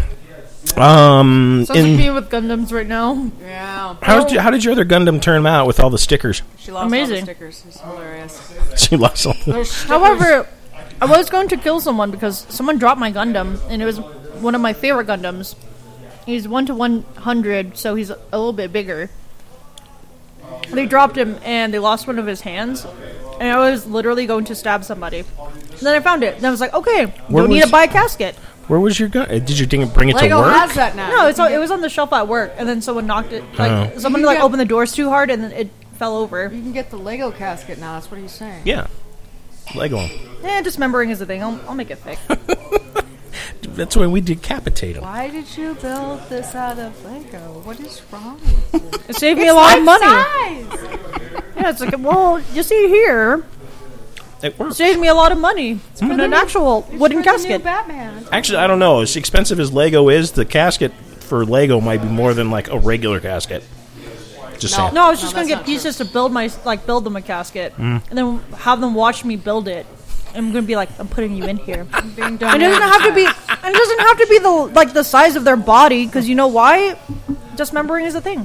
Um, Sounds like in, me with Gundams right now. Yeah. how did you, how did your other Gundam turn out with all the stickers? She lost all Amazing. the stickers. It's hilarious. She lost all the, There's stickers. However, I was going to kill someone because someone dropped my Gundam, and it was one of my favorite Gundams. He's one to one hundred, so he's a little bit bigger. They dropped him, and they lost one of his hands, and I was literally going to stab somebody. And then I found it, and I was like, okay, Where don't need was- to buy a casket. where was your gun? Did you ding- bring it Lego to work? has that now. No, it's all, it was on the shelf at work, and then someone knocked it. Like Oh. someone You like get- opened the doors too hard, and then it fell over. You can get the Lego casket now. That's what he's saying. Yeah, Lego 'em. Eh, dismembering is a thing. I'll, I'll make it fake. That's why we decapitate them. Why did you build this out of Lego? What is wrong? It saved me a lot of money. Size. Yeah, it's like, well, you see here, It works. saved me a lot of money. It's been an actual wooden For the new casket. Batman. Actually, I don't know. As expensive as Lego is, the casket for Lego might be more than like a regular casket. Just No. saying. No, I was No, just gonna that's get not pieces to build my like build them a casket, and then have them watch me build it. I'm gonna be like, I'm putting you in here. Being It done. doesn't have to be. It doesn't have to be the like the size of their body, because you know why? Dismembering is a thing.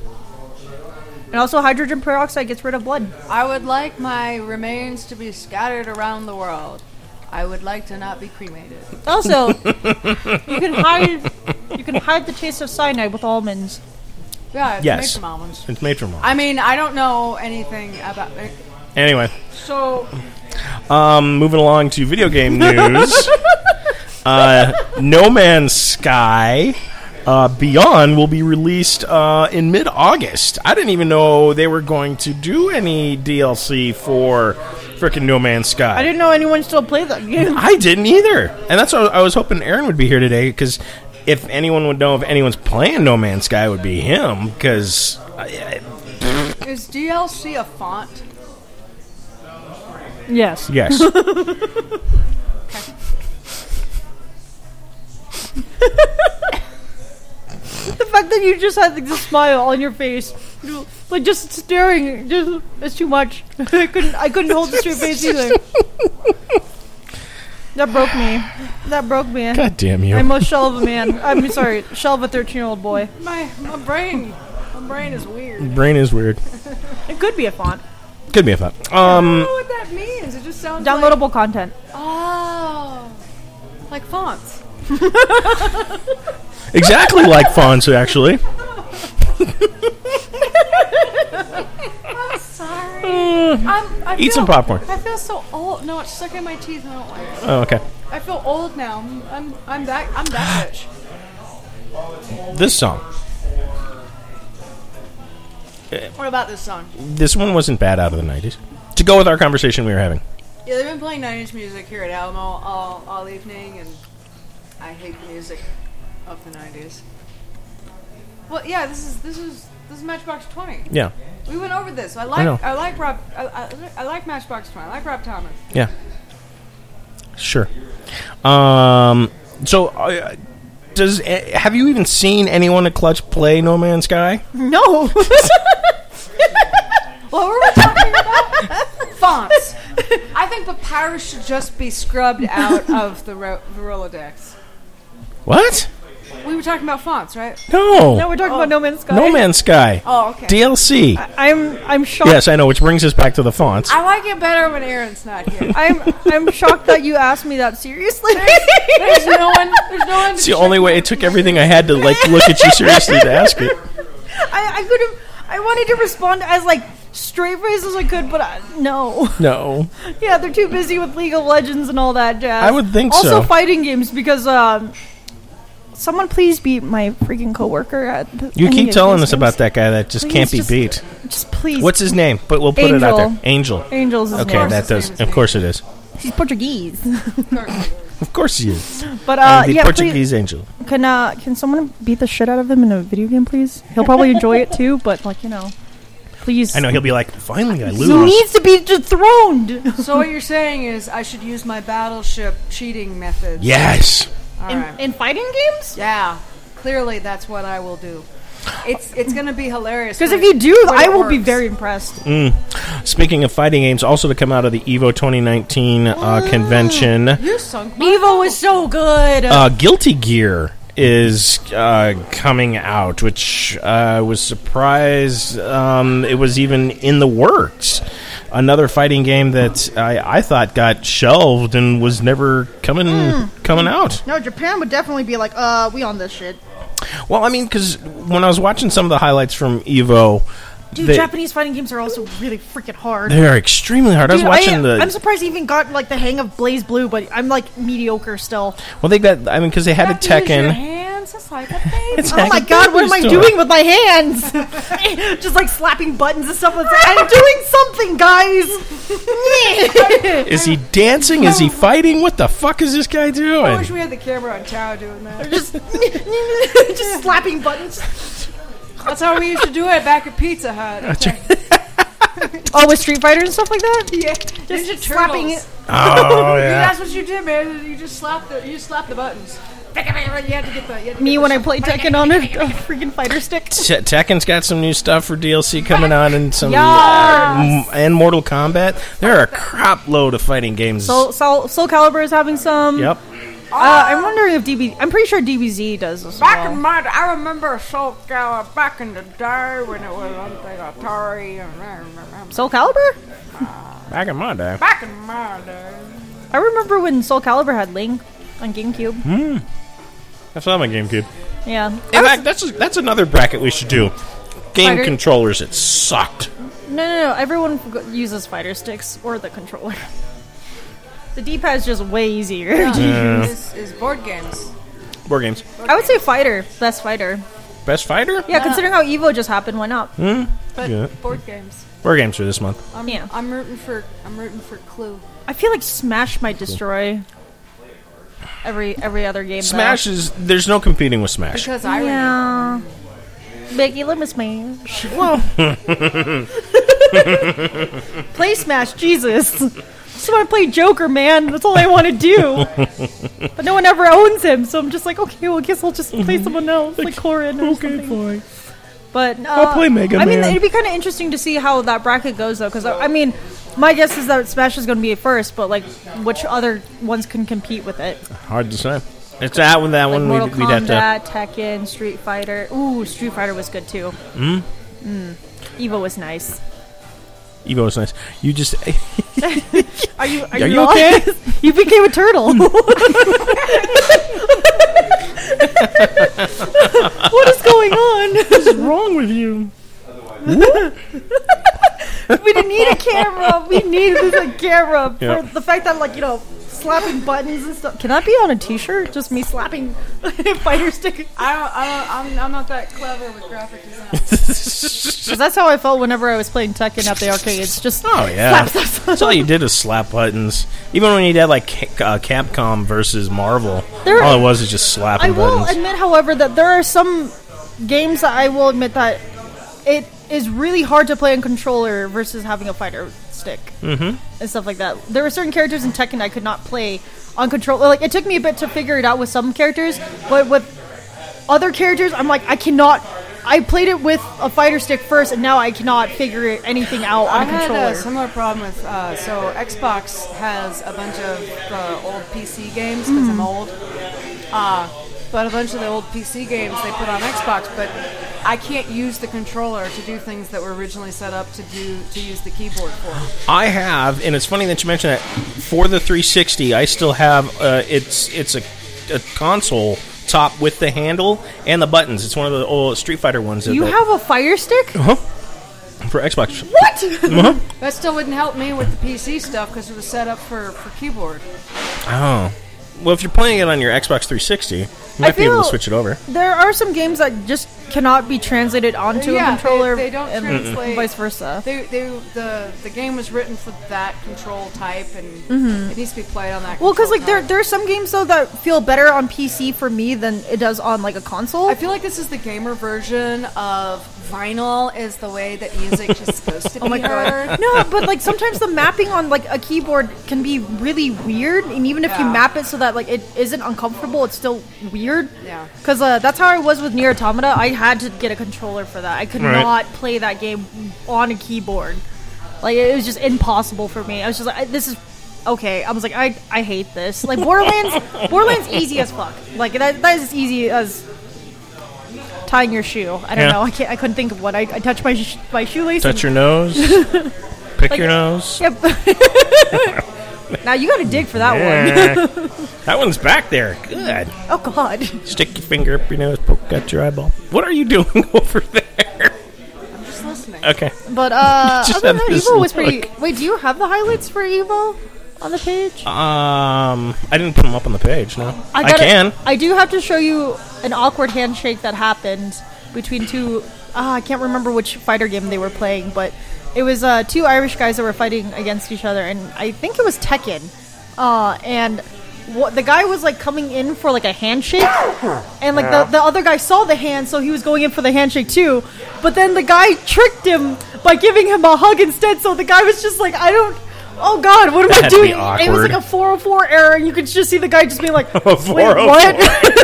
And also, hydrogen peroxide gets rid of blood. I would like my remains to be scattered around the world. I would like to not be cremated. Also, you can hide. You can hide the taste of cyanide with almonds. Yeah, it's Yes. made from almonds. It's made from all. I mean, I don't know anything about it. Anyway, So, um, moving along to video game news. uh, No Man's Sky uh, Beyond will be released uh, in mid-August. I didn't even know they were going to do any D L C for frickin' No Man's Sky. I didn't know anyone still played that game. I didn't either, and that's why I was hoping Aaron would be here today, because if anyone would know if anyone's playing No Man's Sky, it would be him. Because is D L C a font? Yes. yes, The fact that you just had like, this smile on your face, you- like just staring, just it's too much. I couldn't. I couldn't hold a straight face either. That broke me. That broke me. God damn you! I'm a shell of a man. I'm sorry, shell of a thirteen-year-old boy. My my brain, my brain is weird. Brain is weird. It could be a font. Could be a thought. I Um, don't know what that means. It just sounds like Downloadable content. oh, like fonts. exactly like fonts, actually. I'm sorry. I'm, I Eat feel, some popcorn. I feel so old. No, it's stuck in my teeth. And I don't like it. Oh, okay. I feel old now. I'm I'm, I'm that I'm that bitch. This song. What about this song? This one wasn't bad out of the nineties. To go with our conversation we were having. Yeah, they've been playing nineties music here at Alamo all, all evening, and I hate the music of the nineties. Well, yeah, this is this is this is Matchbox twenty. Yeah. We went over this. I I like know. I, like Rob I, I, I like Matchbox twenty. I like Rob Thomas. Yeah. Sure. Um. So, uh, does uh, have you even seen anyone at Clutch play No Man's Sky? No. What were we talking about? Fonts. I think Papyrus should just be scrubbed out of the, ro- the Rolodex. What? We were talking about fonts, right? No. No, we're talking about No Man's Sky. No Man's Sky. Oh, okay. D L C. I'm I'm shocked. Yes, I know, which brings us back to the fonts. I like it better when Aaron's not here. I'm I'm shocked that you asked me that seriously. There's no one. There's no one. It's the only way. It took everything I had to like look at you seriously to ask it. I, I could have. I wanted to respond as like straight face as I could, but I, no. No. Yeah, they're too busy with League of Legends and all that jazz. I would think also, so. Also, fighting games because um, someone please beat my freaking coworker at. The, You any keep of telling these us about games. that guy that just Please, can't be just- beat. Just please. What's his name? But we'll put it out Angel. there. Angel. Angels? Is Okay, his name. that his name does. is Of course it is. He's Portuguese. Of course he is. But uh, I'm the yeah, Portuguese please, angel. can uh, can someone beat the shit out of him in a video game, please? He'll probably enjoy it too, but like you know, please. I know he'll be like, finally I He lose. needs to be dethroned. So what you're saying is I should use my battleship cheating methods. Yes. All in, right. in fighting games? Yeah. Clearly, that's what I will do. It's it's going to be hilarious. Because when if you it- do, when I it will be works. very impressed. Mm. Speaking of fighting games, also to come out of the EVO twenty nineteen uh, convention, You sunk my Evo was so good. uh, Guilty Gear is uh, coming out, which uh, I was surprised um, it was even in the works. Another fighting game that I, I thought got shelved and was never coming coming out. no, Japan would definitely be like, uh, we on this shit. Well, I mean, because when I was watching some of the highlights from EVO, Dude, they, Japanese fighting games are also really freaking hard. they are extremely hard. I was Dude, watching I, the. I'm surprised I even got like the hang of Blaze Blue, but I'm like mediocre still. well, they got. I mean, because they had a You have to use your Tekken. hands. It's like a baby. It's Oh like my a god, what baby am I store. doing with my hands? Just like slapping buttons and stuff. It's like, I'm doing something, guys. Is he dancing? Is he fighting? What the fuck is this guy I doing? wish we had the camera on Chow doing that. just, just slapping buttons. That's how we used to do it back at Pizza Hut. Oh, with Street Fighter and stuff like that. Yeah, Just Ninja slapping Turtles. it. Oh Yeah, yeah. that's what you did, man. You just slap the you slap the buttons. You had to get the. You had to Me get when the I play Tekken on a, a freaking fighter stick. Te- Tekken's got some new stuff for D L C coming out, and some Yes. uh, m- and Mortal Kombat. There are a crap load of fighting games. Soul, Soul, Soul Calibur is having some. Yep. Uh, I'm wondering if D B. I'm pretty sure D B Z does as Back well. in my, I remember Soul Calibur back in the day when it was on the Atari. And Soul Calibur? Back in my day. back in my day. I remember when Soul Calibur had Link on GameCube. I saw my GameCube. Yeah. In fact, that's that's another bracket we should do. Game Fighter- controllers that sucked. No, no, no. Everyone f- uses fighter sticks or the controller. The D-pad is just way easier. Is, is board games. Board games. I would say fighter. Best fighter. Best fighter? Yeah, considering how Evo just happened, why not? But Yeah. board games. Board games for this month. I'm, Yeah. I'm rooting for I'm rooting for Clue. I feel like Smash might destroy every every other game. Smash is there's no competing with Smash. Because though. I remember. Yeah. Becky, let me Smash. Play Smash, Jesus. I just want to play Joker, man. That's all I want to do. But no one ever owns him, so I'm just like, okay, well, I guess I'll just play someone else, like Corrin or something. fine. But uh, I'll play Mega I mean, Man. it'd be kind of interesting to see how that bracket goes, though, because I mean, my guess is that Smash is going to be first, but like, which other ones can compete with it? Hard to say. It's that one. That Like one Mortal we'd, we'd have to. Kombat, Tekken, Street Fighter. Ooh, Street Fighter was good too. Mm. Mm. Evo was nice. Evo is nice. You just. Are you? Are, Are you, you lost? okay? You became a turtle. What is going on? What's wrong with you? We didn't need a camera. We needed a camera for Yeah. the fact that, like, you know, slapping buttons and stuff. Can that be on a T-shirt? Just me slapping fighter stick. I don't, I don't, I'm, I'm not that clever with graphic design. Because that's how I felt whenever I was playing Tekken at the arcades. Just Oh yeah. slap, slap, slap. That's all you did is slap buttons. Even when you did like Ca- uh, Capcom versus Marvel, There- all it was is just slapping I will buttons. admit, however, that there are some games that I will admit that it is really hard to play on controller versus having a fighter stick mm-hmm. and stuff like that. There were certain characters in Tekken I could not play on controller. Like, it took me a bit to figure it out with some characters, but with other characters, I'm like, I cannot. I played it with a fighter stick first, and now I cannot figure it- anything out on I a had controller. a similar problem with, uh, so Xbox has a bunch of uh, old P C games, because I'm old, uh, but a bunch of the old P C games they put on Xbox, but I can't use the controller to do things that were originally set up to do to use the keyboard for. I have, and it's funny that you mention that. For the three sixty, I still have. Uh, it's it's a, a console top with the handle and the buttons. It's one of the old Street Fighter ones. that- You that- have a fire stick? uh-huh. For Xbox. What? Uh-huh. That still wouldn't help me with the P C stuff, because it was set up for, for keyboard. Oh. Well, if you're playing it on your Xbox three sixty, you might be able feel- to switch it over. There are some games that just cannot be translated onto Yeah, a controller. they- they don't and translate- vice versa. They, they, the the game was written for that control type, and it needs to be played on that. Well, because control like there type. there are some games though that feel better on P C for me than it does on like a console. I feel like this is the gamer version of vinyl is the way that music is supposed to be Oh my heard. god! No, but like sometimes the mapping on like a keyboard can be really weird, and even if you Yeah. map it so that like it isn't uncomfortable, it's still weird. Yeah. Because uh, that's how I was with Nier Automata. I had to get a controller for that. I could Right. not play that game on a keyboard. Like it was just impossible for me. I was just like, I, this is okay. I was like, I I hate this. Like Borderlands, Borderlands easy as fuck. Like that that is as easy as tying your shoe. I don't Yeah. know. I can't. I couldn't think of what. I, I touched my sh- my shoelace. Touch and- your nose. Pick Like- your nose. Yep. Now you got to dig for that one. Yeah. That one's back there. Good. Oh God. Stick your finger up your nose, poke out your eyeball. What are you doing over there? I'm just listening. Okay. But uh, Just other than have that, this Evo was pretty. look. Wait, do you have the highlights for Evo on the page? Um, I didn't put them up on the page. No, I, gotta- can. I do have to show you an awkward handshake that happened between two. Uh, I can't remember which fighter game they were playing, but it was uh, two Irish guys that were fighting against each other, and I think it was Tekken. Uh, and what, the guy was like coming in for like a handshake, and like the, the other guy saw the hand, so he was going in for the handshake too. But then the guy tricked him by giving him a hug instead. So the guy was just like, I don't. Oh God, what am I That'd be doing? It was awkward. like a four oh four error, and you could just see the guy just being like, A "Wait, four oh four. what?"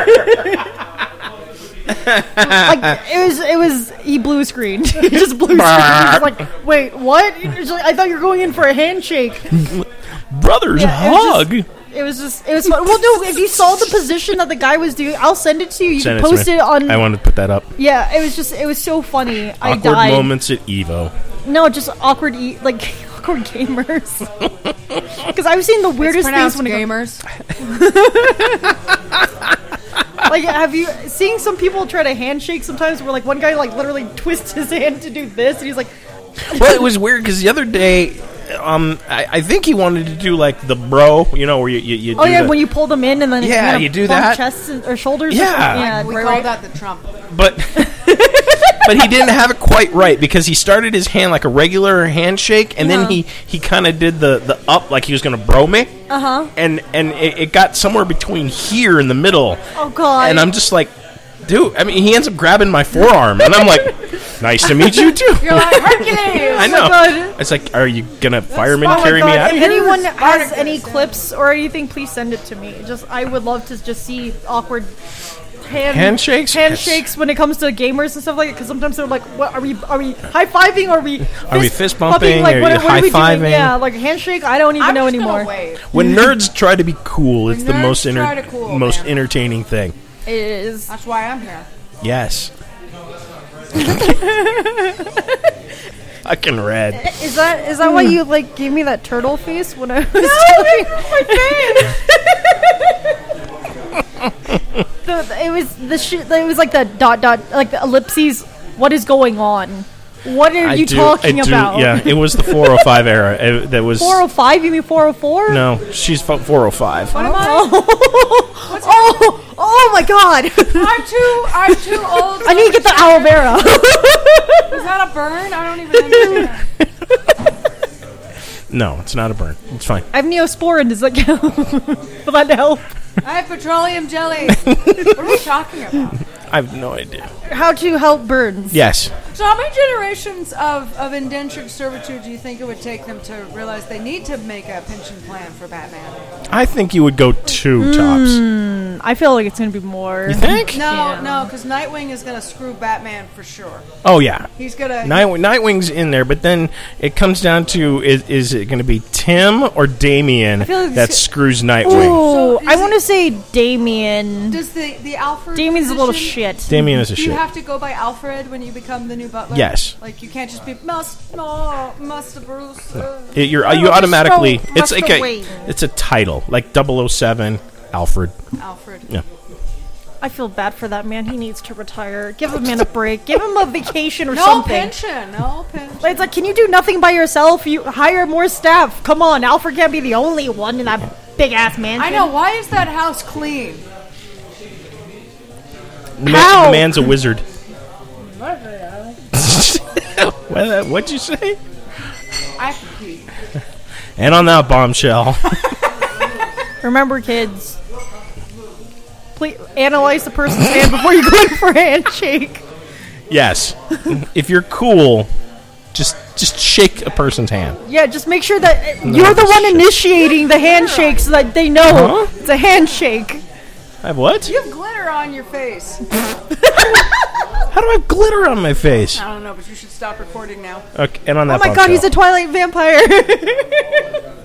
Like it was, it was. He blew a screen. He just blew a screen. He was like, "Wait, what?" He was like, I thought you were going in for a handshake. Brothers Yeah, it was hug. just- It was just, it was fun. Well, no, if you saw the position that the guy was doing, I'll send it to you. You Send can it to post me. it on. I wanted to put that up. Yeah, it was just, it was so funny. I Awkward died. moments at Evo. No, just awkward, e- like awkward gamers. Because I've seen the weirdest things when it comes. gamers. Like, have you seeing some people try to handshake sometimes? Where like one guy like literally twists his hand to do this, and he's like, Well, it was weird because the other day, um, I, I think he wanted to do like the bro, you know, where you you, you "Oh do yeah," the- when you pull them in and then Yeah, kind of you do bump that. chests and- or shoulders. Yeah. or something. yeah, We right, call right. that the Trump. but but he didn't have it quite right because he started his hand like a regular handshake, and Yeah. then he he kind of did the the up like he was gonna bro me, Uh huh. and and it, it got somewhere between here in the middle, Oh God. and I'm just like, dude. I mean, he ends up grabbing my forearm, and I'm like, nice to meet you too. You're like Hercules. I know. God. It's like, are you gonna fireman Oh my carry me God, out? If anyone has Spartacus. any clips or anything, please send it to me. Just I would love to just see awkward hand, Handshakes? handshakes when it comes to gamers and stuff like that. Because sometimes they're like, "What are we? Are we high fiving? Are we? Are we fist bumping? Like, Are what, you what are we doing? high-fiving? Yeah, like handshake. I don't even I'm know just gonna anymore. wave. When nerds try to be cool, it's the nerds most try enter- to cool, most man. entertaining thing. It is. That's why I'm here. Yes. Fucking red. Is that is that why you like gave me that turtle face when I was talking? the, the- it was the shit. It was like the dot dot, like the ellipses. What is going on? What are I you do- talking I do- about? Yeah, it was the four oh five era. It, that was four oh five? You mean four oh four? no. She's four oh five. What am I? Oh, oh, oh my God! I'm too. I'm too old. I need to get the aloe vera. Is that a burn? I don't even understand. No, it's not a burn. It's fine. I have Neosporin. Does that count? Will that help? I have petroleum jelly. What are we talking about? I have no idea. How to help burns? Yes. So how many generations of, of indentured servitude do you think it would take them to realize they need to make a pension plan for Batman? I think you would go two tops. I feel like it's gonna be more. You think? No, Yeah. no, because Nightwing is going to screw Batman for sure. Oh yeah. He's going to... Night, Nightwing's in there, but then it comes down to is, is it going to be Tim or Damien feel like that it's- screws Nightwing? Oh, So I is want to say Damien. Does the, the Alfred Damien's a little position- shit. Damien is a Do you shit. have to go by Alfred when you become the new butler? Yes. Like, you can't just be, Must, oh, Master Bruce. Uh, It- you're, Oh, you automatically. Must It's go- like must a. away. It's a title like double oh seven Alfred. Alfred. Yeah. I feel bad for that man. He needs to retire. Give a man a break. Give him a vacation or No something. pension. No pension. It's like, can you do nothing by yourself? You hire more staff. Come on, Alfred can't be the only one in that big ass mansion. I know. Why is that house clean? The, man, How? the man's a wizard. What, what'd you say? I have to pee. And on that bombshell, Remember, kids, please analyze the person's hand before you go in for a handshake. yes, if you're cool, just just shake a person's hand. Yeah, just make sure that No, you're the just one shake. initiating the handshake so that they know Huh? it's a handshake. I have what? You have glitter on your face. How do I have glitter on my face? I don't know, but you should stop recording now. Okay, and on that Oh my god, he's a bombshell. Twilight vampire.